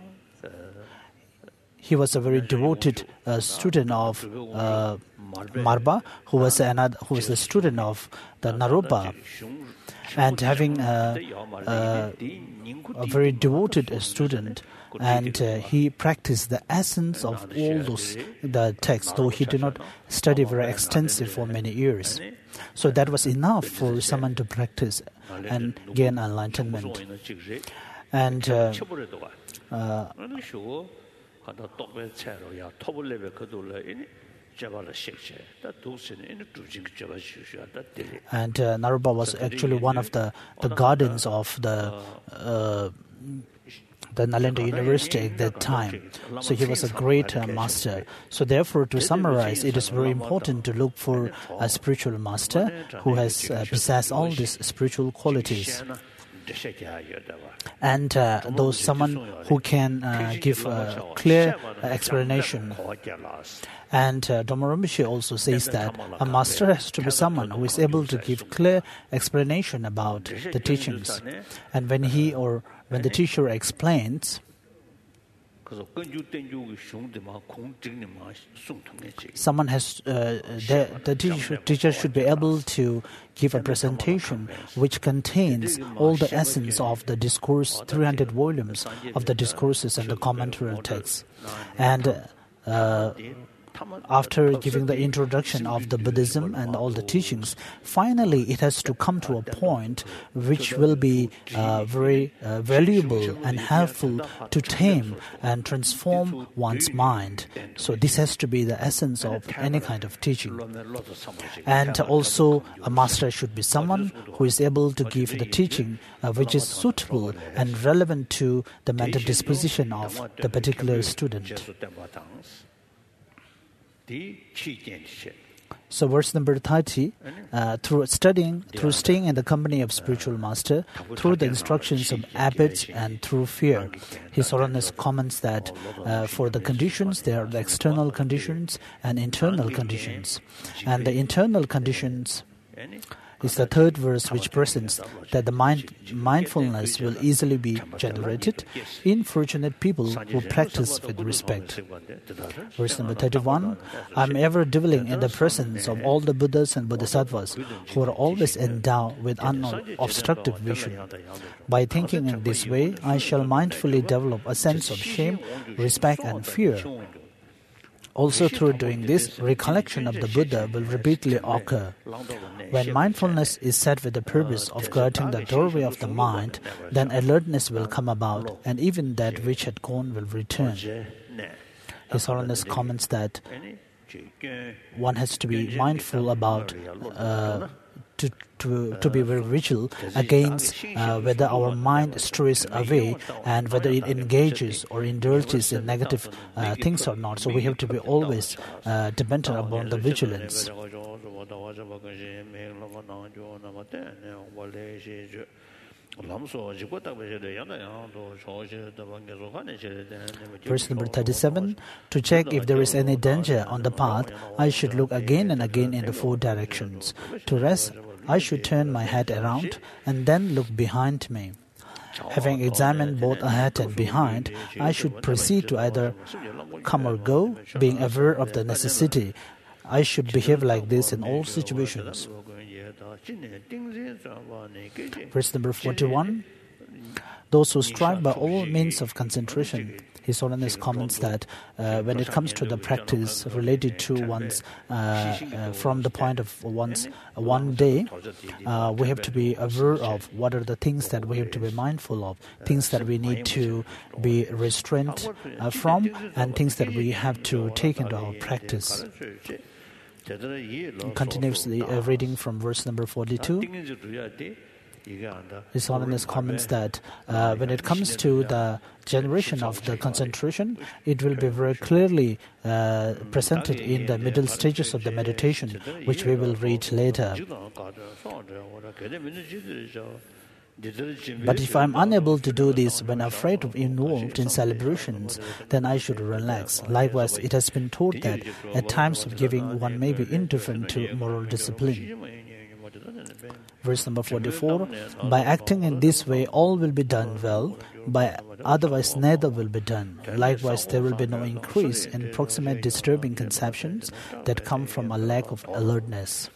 he was a very devoted uh, student of uh, Marba, who was another, who was a student of the Naropa, and having uh, uh, a very devoted uh, student, and uh, he practiced the essence of all those the texts, though he did not study very extensive for many years. So that was enough for someone to practice and gain enlightenment. And uh, uh, and uh, Naropa was actually one of the, the guardians of the uh, the Nalanda University at that time. So he was a great uh, master. So therefore, to summarize, it is very important to look for a spiritual master who has uh, possessed all these spiritual qualities. And uh, those someone who can uh, give a clear uh, explanation. And uh, Dhamma Rinpoche also says that a master has to be someone who is able to give clear explanation about the teachings. And when he or when the teacher explains, someone has uh, the, the teacher, teacher should be able to give a presentation which contains all the essence of the discourse, three hundred volumes of the discourses and the commentary texts. And uh, after giving the introduction of the Buddhism and all the teachings, finally it has to come to a point which will be uh, very uh, valuable and helpful to tame and transform one's mind. So this has to be the essence of any kind of teaching. And also a master should be someone who is able to give the teaching uh, which is suitable and relevant to the mental disposition of the particular student. So verse number thirty, uh, through studying, through staying in the company of spiritual master, through the instructions of abbots, and through fear. His Holiness comments that uh, for the conditions, there are the external conditions and internal conditions. And the internal conditions is the third verse, which presents that the mind, mindfulness will easily be generated in fortunate people who practice with respect. Verse number thirty-one, I am ever dwelling in the presence of all the Buddhas and Bodhisattvas who are always endowed with unobstructed vision. By thinking in this way, I shall mindfully develop a sense of shame, respect, and fear. Also through doing this, recollection of the Buddha will repeatedly occur. When mindfulness is set with the purpose of guarding the doorway of the mind, then alertness will come about, and even that which had gone will return. His Holiness comments that one has to be mindful about uh, to, to, to be very vigilant against uh, whether our mind strays away and whether it engages or indulges in negative uh, things or not. So we have to be always uh, dependent upon the vigilance. Verse number thirty-seven, to check if there is any danger on the path, I should look again and again in the four directions. To rest, I should turn my head around and then look behind me. Having examined both ahead and behind, I should proceed to either come or go, being aware of the necessity. I should behave like this in all situations. Verse number forty-one, those who strive by all means of concentration. His Holiness comments that uh, when it comes to the practice related to one's, uh, uh, from the point of one's uh, one day, uh, we have to be aware of what are the things that we have to be mindful of, things that we need to be restrained uh, from, and things that we have to take into our practice. Continues the uh, reading from verse number forty-two. His Holiness comments that uh, when it comes to the generation of the concentration, it will be very clearly uh, presented in the middle stages of the meditation, which we will read later. But if I am unable to do this when afraid of involved in celebrations, then I should relax. Likewise, it has been taught that at times of giving one may be indifferent to moral discipline. Verse number forty-four, by acting in this way all will be done well, by otherwise neither will be done. Likewise, there will be no increase in proximate disturbing conceptions that come from a lack of alertness.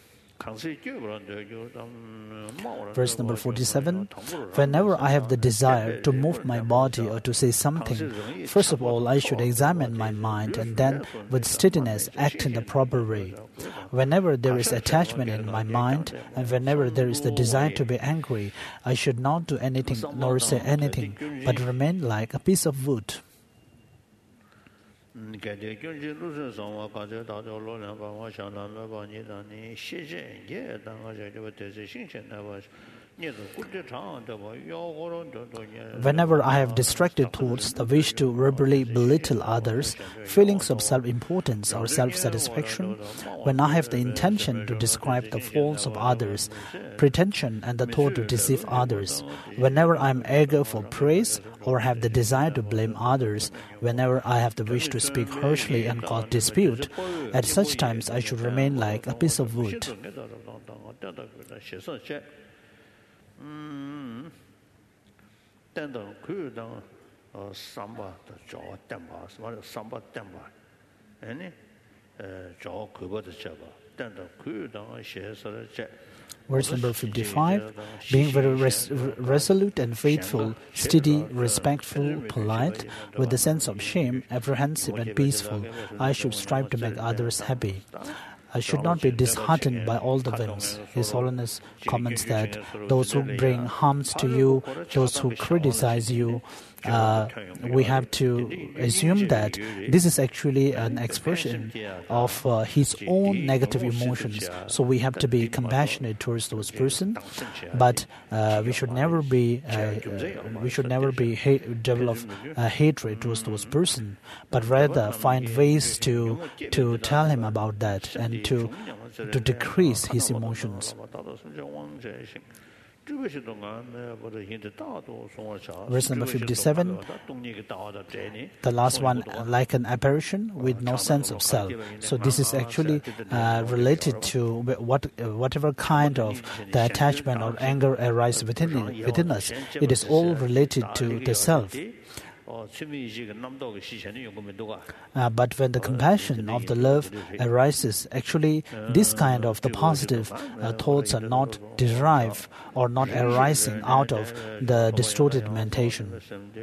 Verse number forty-seven, whenever I have the desire to move my body or to say something, first of all I should examine my mind and then with steadiness act in the proper way. Whenever there is attachment in my mind and whenever there is the desire to be angry, I should not do anything nor say anything, but remain like a piece of wood. Whenever I have distracted thoughts, the wish to verbally belittle others, feelings of self-importance or self-satisfaction, when I have the intention to describe the faults of others, pretension and the thought to deceive others, whenever I am eager for praise or have the desire to blame others, whenever I have the wish to speak harshly and cause dispute, at such times I should remain like a piece of wood. Mm. Verse number fifty-five, being very res- resolute and faithful, steady, respectful, polite, with the sense of shame, apprehensive and peaceful, I should strive to make others happy. I should not be disheartened by all the winds. His Holiness comments that those who bring harms to you, those who criticize you, uh, we have to assume that this is actually an expression of uh, his own negative emotions. So we have to be compassionate towards those persons, but uh, we should never be uh, uh, we should never be hate, develop uh, hatred towards those persons, but rather find ways to to tell him about that and him to, to decrease his emotions. Verse number fifty-seven, the last one, like an apparition with no sense of self. So this is actually uh, related to what whatever kind of the attachment or anger arises within, within us. It is all related to the self. Uh, but when the compassion of the love arises, actually this kind of the positive uh, thoughts are not derived or not arising out of the distorted mentation.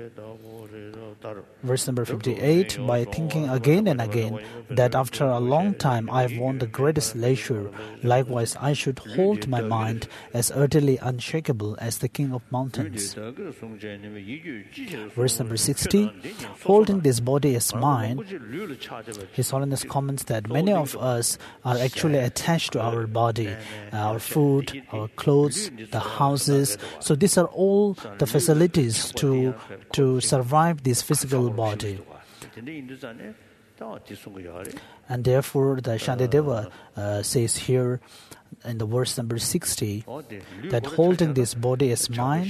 Verse number fifty-eight, by thinking again and again that after a long time I have won the greatest leisure, likewise I should hold my mind as utterly unshakable as the king of mountains. Verse number sixty, holding this body as mine, His Holiness comments that many of us are actually attached to our body, our food, our clothes, the houses. So these are all the facilities to, to survive this physical body. And therefore the Shantideva uh, says here in the verse number sixty that holding this body as mine,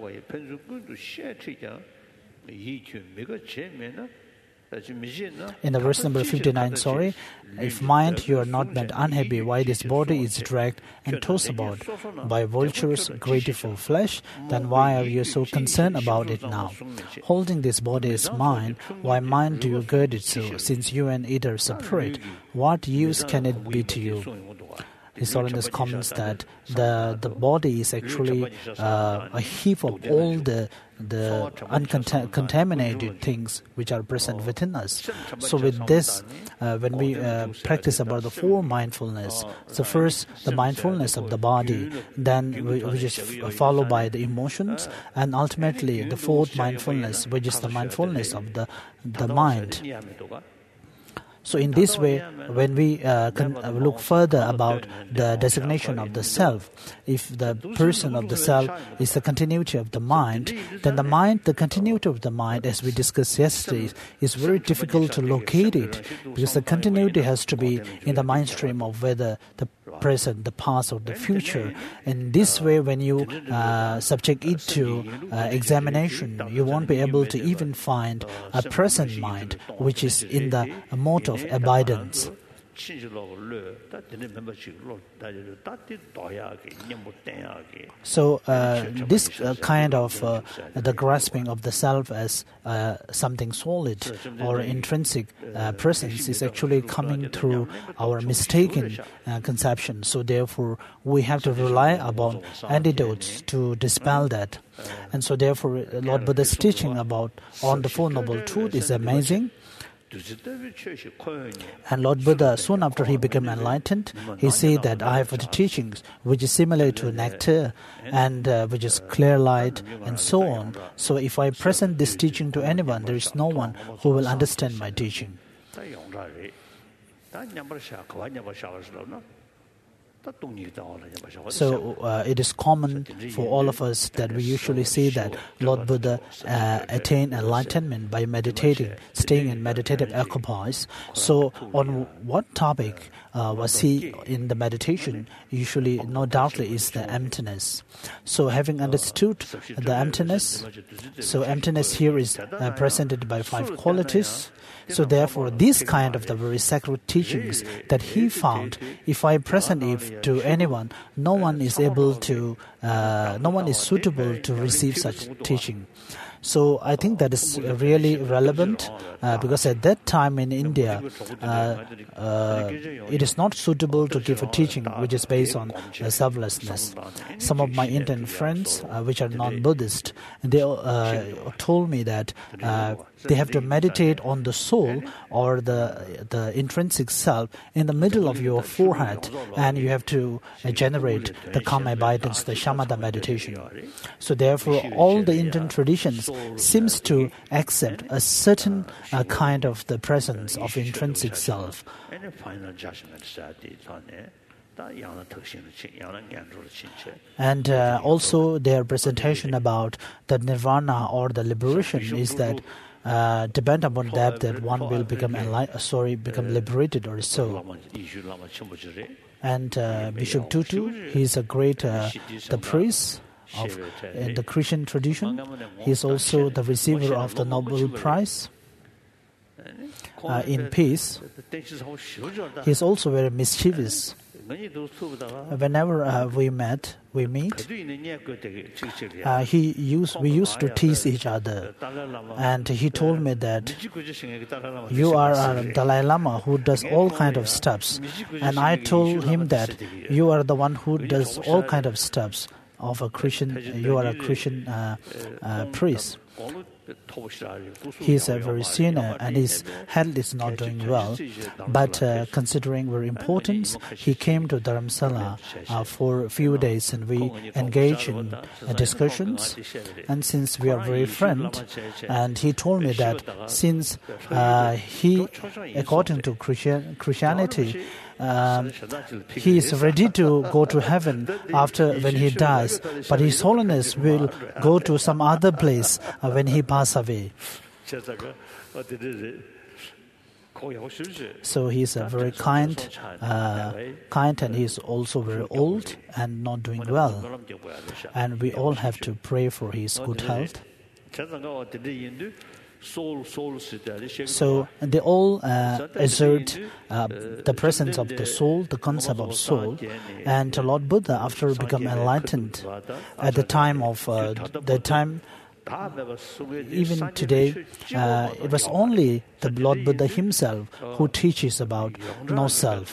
in the verse number fifty-nine, sorry, if mind you are not meant unhappy, why this body is dragged and tossed about by vultures greedy for flesh, then why are you so concerned about it now? Holding this body as mine, why mind do you gird it so, since you and it are separate? What use can it be to you? His Holiness comments that the the body is actually uh, a heap of all the the uncontaminated things which are present within us. So with this, uh, when we uh, practice about the four mindfulness, so first the mindfulness of the body, then we, which is followed by the emotions, and ultimately the fourth mindfulness, which is the mindfulness of the the mind. So in this way, when we uh, can look further about the designation of the self, if the person of the self is the continuity of the mind, then the mind, the continuity of the mind, as we discussed yesterday, is very difficult to locate it, because the continuity has to be in the mind stream of whether the present, the past, or the future. In this way, when you uh, subject it to uh, examination, you won't be able to even find a present mind, which is in the mode of abidance. So uh, this uh, kind of uh, the grasping of the self as uh, something solid or intrinsic uh, presence is actually coming through our mistaken uh, conception. So therefore we have to rely upon antidotes to dispel that. And so therefore Lord Buddha's teaching about on the Four Noble Truths is amazing. And Lord Buddha, soon after he became enlightened, he said that I have the teachings which is similar to nectar and uh, which is clear light and so on. So if I present this teaching to anyone, there is no one who will understand my teaching. So uh, it is common for all of us that we usually say that Lord Buddha uh, attained enlightenment by meditating, staying in meditative equipoise. So on what topic uh, was he in the meditation? Usually, no doubtly, is the emptiness. So having understood the emptiness, so emptiness here is uh, presented by five qualities. So therefore, this kind of the very sacred teachings that he found, if I present it to anyone, no one is able to, uh, no one is suitable to receive such teaching. So I think that is really relevant uh, because at that time in India, uh, uh, it is not suitable to give a teaching which is based on uh, selflessness. Some of my Indian friends, uh, which are non-Buddhist, they uh, told me that uh, they have to meditate on the soul or the the intrinsic self in the middle of your forehead, and you have to uh, generate the calm abidance, the shamatha meditation. So therefore, all the Indian traditions seems to accept a certain uh, kind of the presence of intrinsic self. And uh, also their presentation about the nirvana or the liberation is that uh, depend upon that that one will become enli- sorry become liberated or so. And uh, Bishop Tutu, he is a great uh, the priest of in the Christian tradition. He is also the receiver of the Nobel Prize uh, in peace. He is also very mischievous. Whenever uh, we met, we meet, uh, he used, we used to tease each other. And he told me that you are a Dalai Lama who does all kind of steps. And I told him that you are the one who does all kind of steps of a Christian, you are a Christian uh, uh, priest. He is a very senior and his health is not doing well. But uh, considering very importance, he came to Dharamsala uh, for a few days and we engaged in uh, discussions. And since we are very friends, and he told me that since uh, he, according to Christian, Christianity, Um, he is ready to go to heaven after when he dies, but His Holiness will go to some other place uh, when he passes away. So he is a very kind, uh, kind, and he is also very old and not doing well. And we all have to pray for his good health. So they all uh, assert uh, the presence of the soul, the concept of soul. And Lord Buddha, after becoming enlightened, at the time of uh, the time, even today, uh, it was only the Lord Buddha himself who teaches about no self.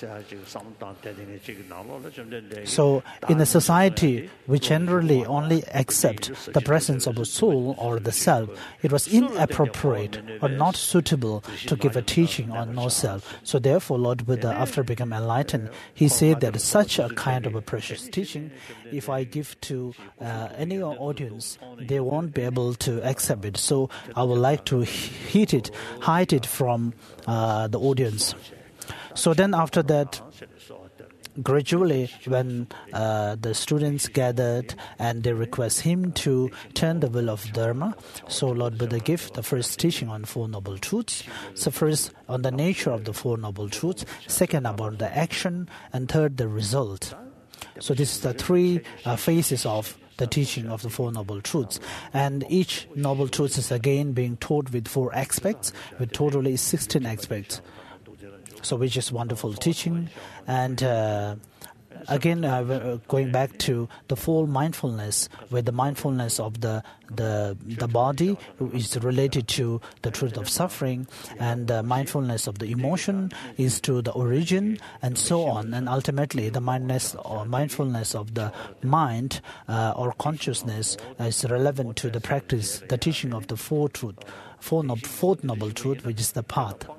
So, in a society which generally only accept the presence of a soul or the self, it was inappropriate or not suitable to give a teaching on no self. So, therefore, Lord Buddha, after becoming enlightened, he said that such a kind of a precious teaching, if I give to uh, any audience, they won't be able to accept it. So, I would like to heat it, hide it from uh, the audience. So then after that, gradually when uh, the students gathered and they request him to turn the wheel of Dharma, so Lord Buddha gave the first teaching on Four Noble Truths. So first on the nature of the Four Noble Truths, second about the action, and third the result. So this is the three uh, phases of the teaching of the Four Noble Truths. And each Noble Truth is again being taught with four aspects, with totally sixteen aspects. So which is wonderful teaching. And uh, again, uh, going back to the full mindfulness, where the mindfulness of the the the body is related to the truth of suffering, and the mindfulness of the emotion is to the origin, and so on. And ultimately, the mindness or mindfulness of the mind uh, or consciousness is relevant to the practice, the teaching of the four truth, four no, fourth noble truth, which is the path.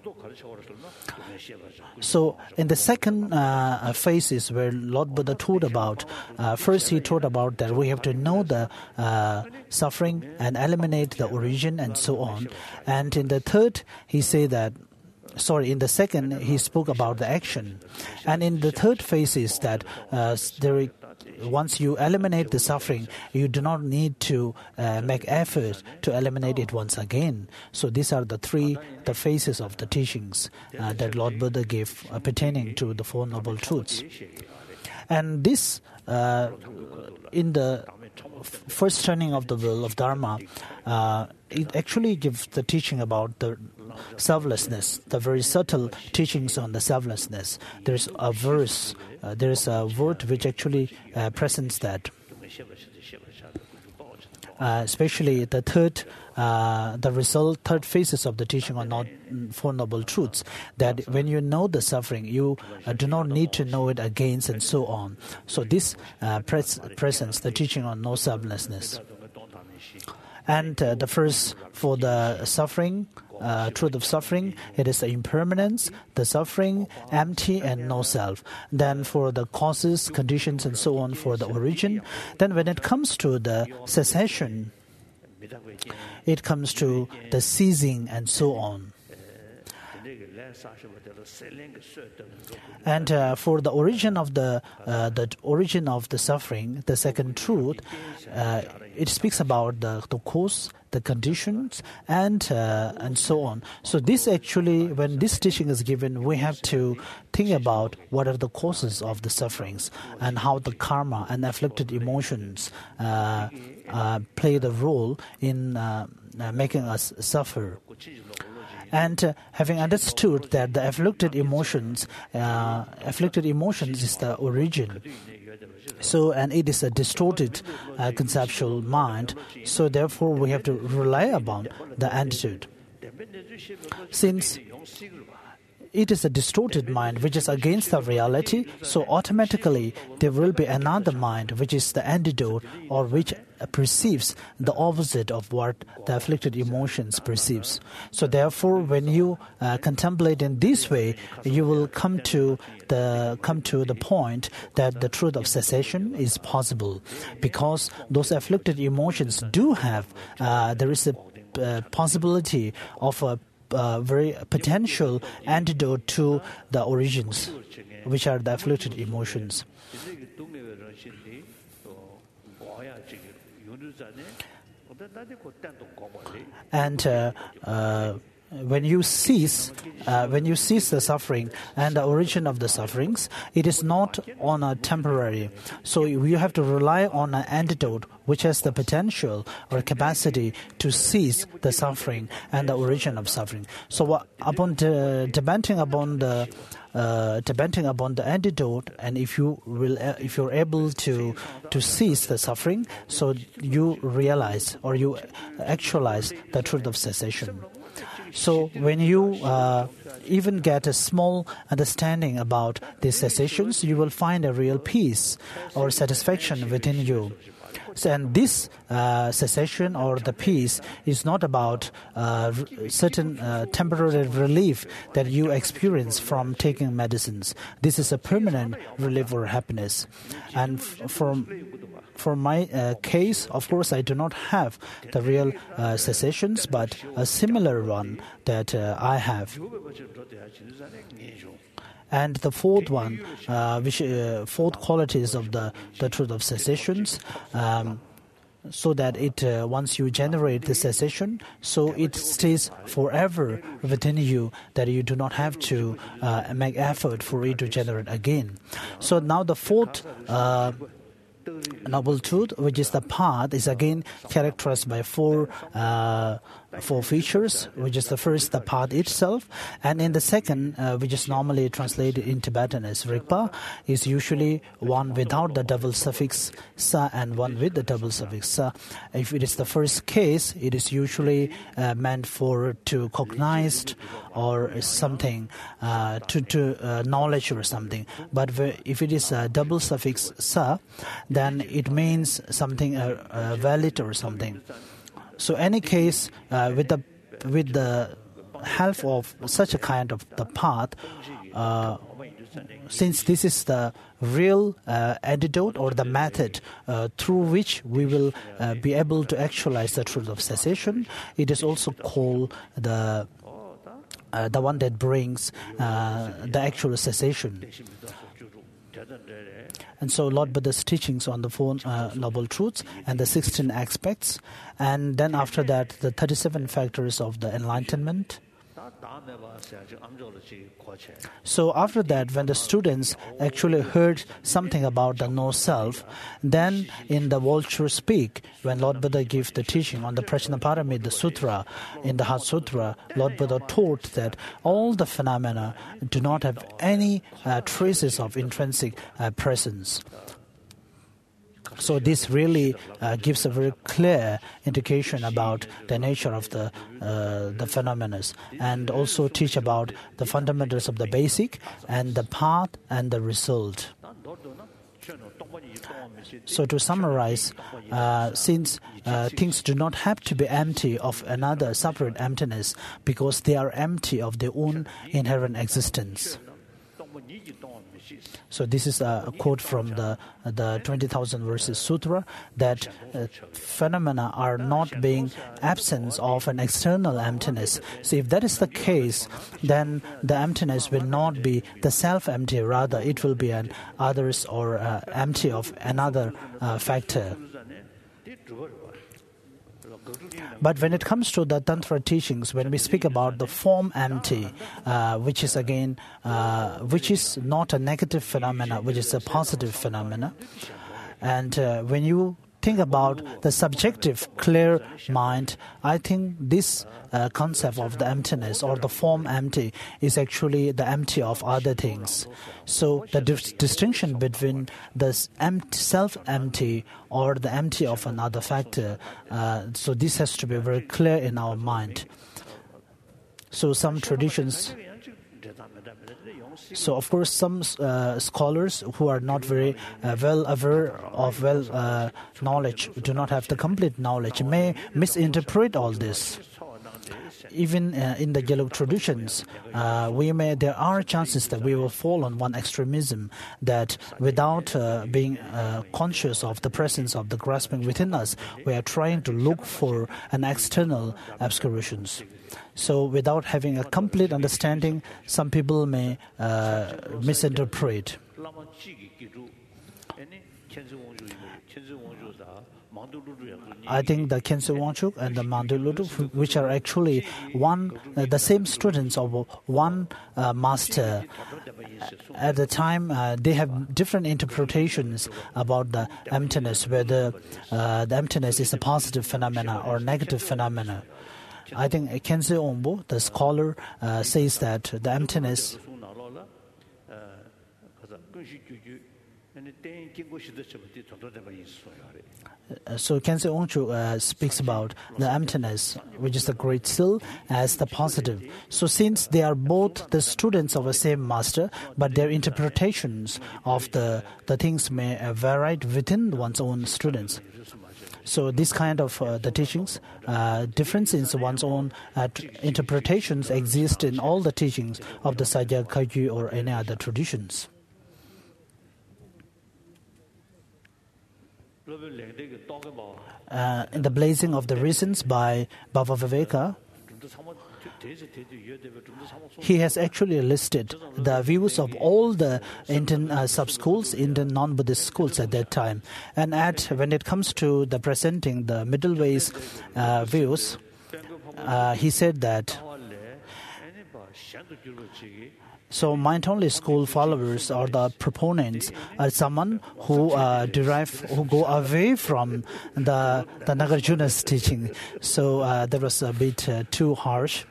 So in the second uh, phase is where Lord Buddha taught about, uh, first he taught about that we have to know the uh, suffering and eliminate the origin and so on. And in the third, he said that, sorry, in the second, he spoke about the action. And in the third phase is that uh, there once you eliminate the suffering, you do not need to uh, make effort to eliminate it once again. So these are the three the phases of the teachings uh, that Lord Buddha gave uh, pertaining to the Four Noble Truths. And this, uh, in the f- first turning of the wheel of Dharma, uh, it actually gives the teaching about the selflessness, the very subtle teachings on the selflessness. There's a verse, uh, there's a word which actually uh, presents that. Uh, especially the third, uh, the result, third phases of the teaching on not Four Noble Truths, that when you know the suffering, you uh, do not need to know it again, and so on. So this uh, pres- presents the teaching on no selflessness. And uh, the first for the suffering, uh, truth of suffering, it is the impermanence, the suffering, empty, and no self. Then for the causes, conditions, and so on, for the origin. Then when it comes to the cessation, it comes to the ceasing and so on. And uh, for the origin of the uh, the origin of the suffering, the second truth, uh, it speaks about the, the cause, the conditions, and uh, and so on. So this actually, when this teaching is given, we have to think about what are the causes of the sufferings and how the karma and afflicted emotions uh, uh, play the role in uh, uh, making us suffer. And uh, having understood that the afflicted emotions, uh, afflicted emotions is the origin. So, and it is a distorted uh, conceptual mind. So, therefore, we have to rely upon the antidote. Since it is a distorted mind which is against the reality, so automatically there will be another mind which is the antidote or which perceives the opposite of what the afflicted emotions perceives. So therefore, when you uh, contemplate in this way, you will come to the come to the point that the truth of cessation is possible, because those afflicted emotions do have uh, there is a uh, possibility of a Uh, very potential antidote to the origins, which are the afflicted emotions. And uh, uh, when you cease, uh, when you cease the suffering and the origin of the sufferings, it is not on a temporary. So you have to rely on an antidote which has the potential or capacity to cease the suffering and the origin of suffering. So uh, upon de- depending upon the uh, depending upon the antidote, and if you will, uh, if you're able to to cease the suffering, so you realize or you actualize the truth of cessation. So when you uh, even get a small understanding about these cessations, you will find a real peace or satisfaction within you. So, and this uh, cessation or the peace is not about uh, certain uh, temporary relief that you experience from taking medicines. This is a permanent relief or happiness. And f- from For my uh, case, of course, I do not have the real uh, cessations, but a similar one that uh, I have. And the fourth one, uh, which uh, fourth qualities of the, the truth of cessations, um, so that it uh, once you generate the cessation, so it stays forever within you, that you do not have to uh, make effort for it to generate again. So now the fourth Uh, Noble Truth, which is the path, is again characterized by four uh, four features, which is the first, the path itself, and in the second, uh, which is normally translated in Tibetan as Rigpa, is usually one without the double suffix sa and one with the double suffix sa. If it is the first case, it is usually uh, meant for to cognized or something, uh, to, to uh, knowledge or something. But if it is a double suffix sa, then it means something uh, uh, valid or something. So any case, uh, with the with the help of such a kind of the path, uh, since this is the real uh, antidote or the method uh, through which we will uh, be able to actualize the truth of cessation, it is also called the uh, the one that brings uh, the actual cessation. And so Lord Buddha's teachings on the four uh, noble truths and the sixteen aspects, and then after that the thirty-seven factors of the enlightenment. So after that, when the students actually heard something about the no-self, then in the Vulture Speak, when Lord Buddha gave the teaching on the Prajnaparamita Sutra, in the Heart Sutra, Lord Buddha taught that all the phenomena do not have any uh, traces of intrinsic uh, presence. So this really uh, gives a very clear indication about the nature of the uh, the phenomena, and also teach about the fundamentals of the basic and the path and the result. So to summarize, uh, since uh, things do not have to be empty of another separate emptiness, because they are empty of their own inherent existence. So this is a quote from the the twenty thousand verses sutra, that uh, phenomena are not being absence of an external emptiness. So if that is the case, then the emptiness will not be the self-empty, rather it will be an others or uh, empty of another uh, factor. But when it comes to the Tantra teachings, when we speak about the form empty, uh, which is again, uh, which is not a negative phenomena, which is a positive phenomena, and uh, when you think about the subjective clear mind, I think this uh, concept of the emptiness or the form empty is actually the empty of other things. So the dis- distinction between the empty, self-empty or the empty of another factor, uh, so this has to be very clear in our mind. So some traditions... So, of course, some uh, scholars who are not very uh, well aware of well uh, knowledge, do not have the complete knowledge, may misinterpret all this. Even uh, in the Gelug traditions, uh, we may there are chances that we will fall on one extremism, that without uh, being uh, conscious of the presence of the grasping within us, we are trying to look for an external obscurations. So without having a complete understanding, some people may uh, misinterpret. I think the Khyentse Wangchuk and the Mandul Lodruk, which are actually one, uh, the same students of one uh, master, at the time uh, they have different interpretations about the emptiness, whether uh, the emptiness is a positive phenomena or negative phenomena. I think Khyentse Ombo, the scholar, uh, says that the emptiness. Uh, so Khyentse Wangchuk uh, speaks about the emptiness, which is the great seal, as the positive. So since they are both the students of the same master, but their interpretations of the, the things may uh, vary within one's own students. So this kind of uh, the teachings, uh, differences in one's own uh, interpretations exist in all the teachings of the Sajya, Kagyu or any other traditions. Uh, in the Blazing of the Reasons by Baba Viveka, he has actually listed the views of all the Indian uh, sub-schools, Indian non-Buddhist schools at that time. And at when it comes to the presenting the middle ways uh, views, uh, he said that so mind-only school followers or the proponents are someone who uh, derive, who go away from the, the Nagarjuna's teaching. So uh, that was a bit uh, too harsh.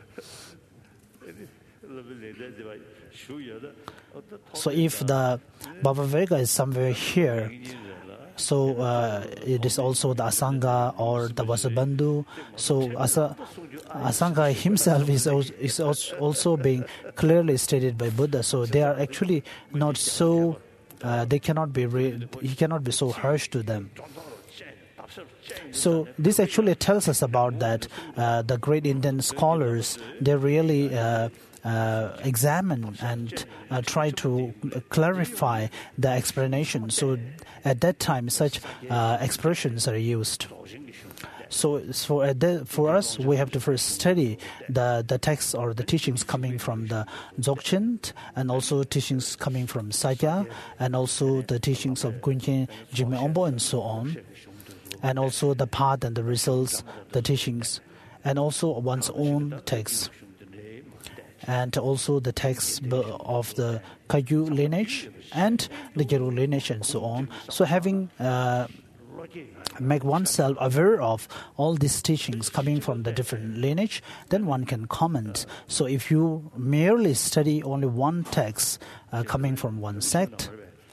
So if the Baba Viveka is somewhere here, so uh, it is also the Asanga or the Vasubandhu. So Asa, Asanga himself is also, is also being clearly stated by Buddha. So they are actually not so, uh, they cannot be, re, he cannot be so harsh to them. So this actually tells us about that uh, the great Indian scholars, they really uh, uh, examine and uh, try to clarify the explanation. So at that time, such uh, expressions are used. So for, uh, the, for us, we have to first study the, the texts or the teachings coming from the Dzogchen, and also teachings coming from Sajya, and also the teachings of Gunchen, Jigme Ombo, and so on. And also the path and the results, the teachings, and also one's own texts. And also the texts of the Kagyu lineage and the Gelug lineage and so on. So having uh, make oneself aware of all these teachings coming from the different lineage, then one can comment. So if you merely study only one text uh, coming from one sect,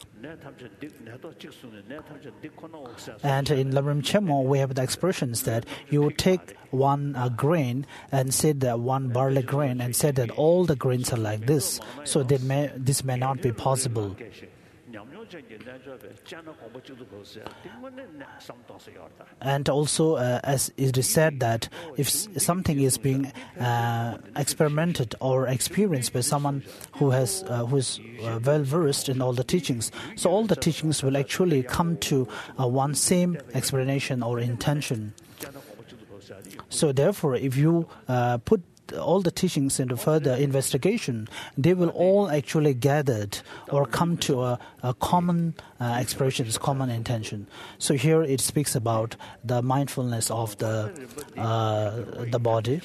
and in Lamrim Chemo, we have the expressions that you take one uh, grain and say that one barley grain and say that all the grains are like this. So that may, this may not be possible. And also, uh, as it is said that if something is being uh, experimented or experienced by someone who has uh, who is uh, well versed in all the teachings, so all the teachings will actually come to uh, one same explanation or intention. So therefore, if you uh, put all the teachings into further investigation, they will all actually gathered or come to a, a common uh, expressions, common intention. So here it speaks about the mindfulness of the uh, the body.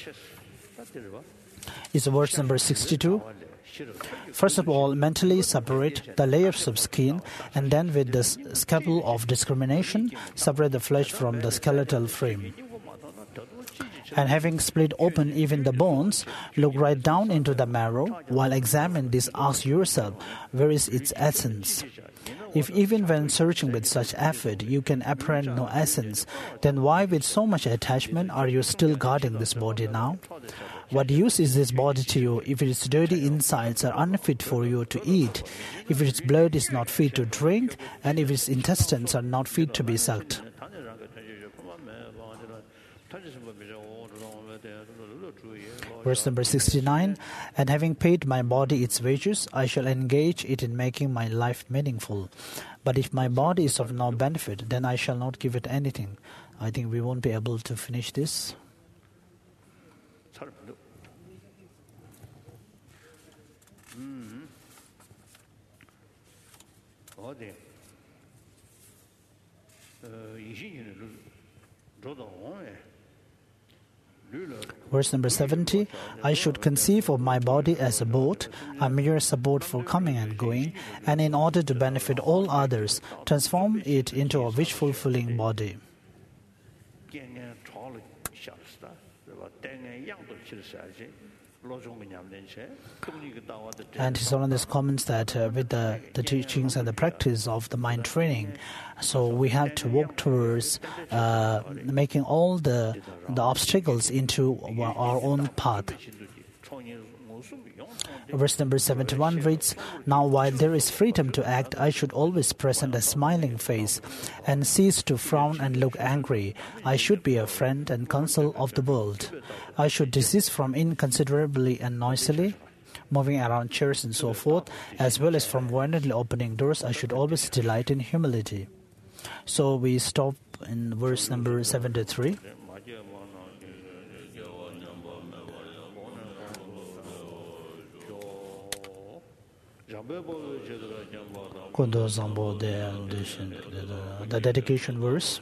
It's verse number sixty-two. First of all, mentally separate the layers of skin, and then with the scalpel of discrimination, separate the flesh from the skeletal frame. And having split open even the bones, look right down into the marrow. While examine this, ask yourself, where is its essence? If even when searching with such effort you can apprehend no essence, then why with so much attachment are you still guarding this body now? What use is this body to you if its dirty insides are unfit for you to eat, if its blood is not fit to drink, and if its intestines are not fit to be sucked? Verse number sixty-nine, and having paid my body its wages, I shall engage it in making my life meaningful. But if my body is of no benefit, then I shall not give it anything. I think we won't be able to finish this. Verse number seventy, I should conceive of my body as a boat, a mere support for coming and going, and in order to benefit all others, transform it into a wish-fulfilling body. And His Holiness comments that uh, with the, the teachings and the practice of the mind training, so we have to walk towards uh, making all the the obstacles into our own path. Verse number seventy-one reads, now while there is freedom to act, I should always present a smiling face and cease to frown and look angry. I should be a friend and counsel of the world. I should desist from inconsiderately and noisily moving around chairs and so forth, as well as from violently opening doors. I should always delight in humility. So we stop in verse number seventy-three. The dedication verse.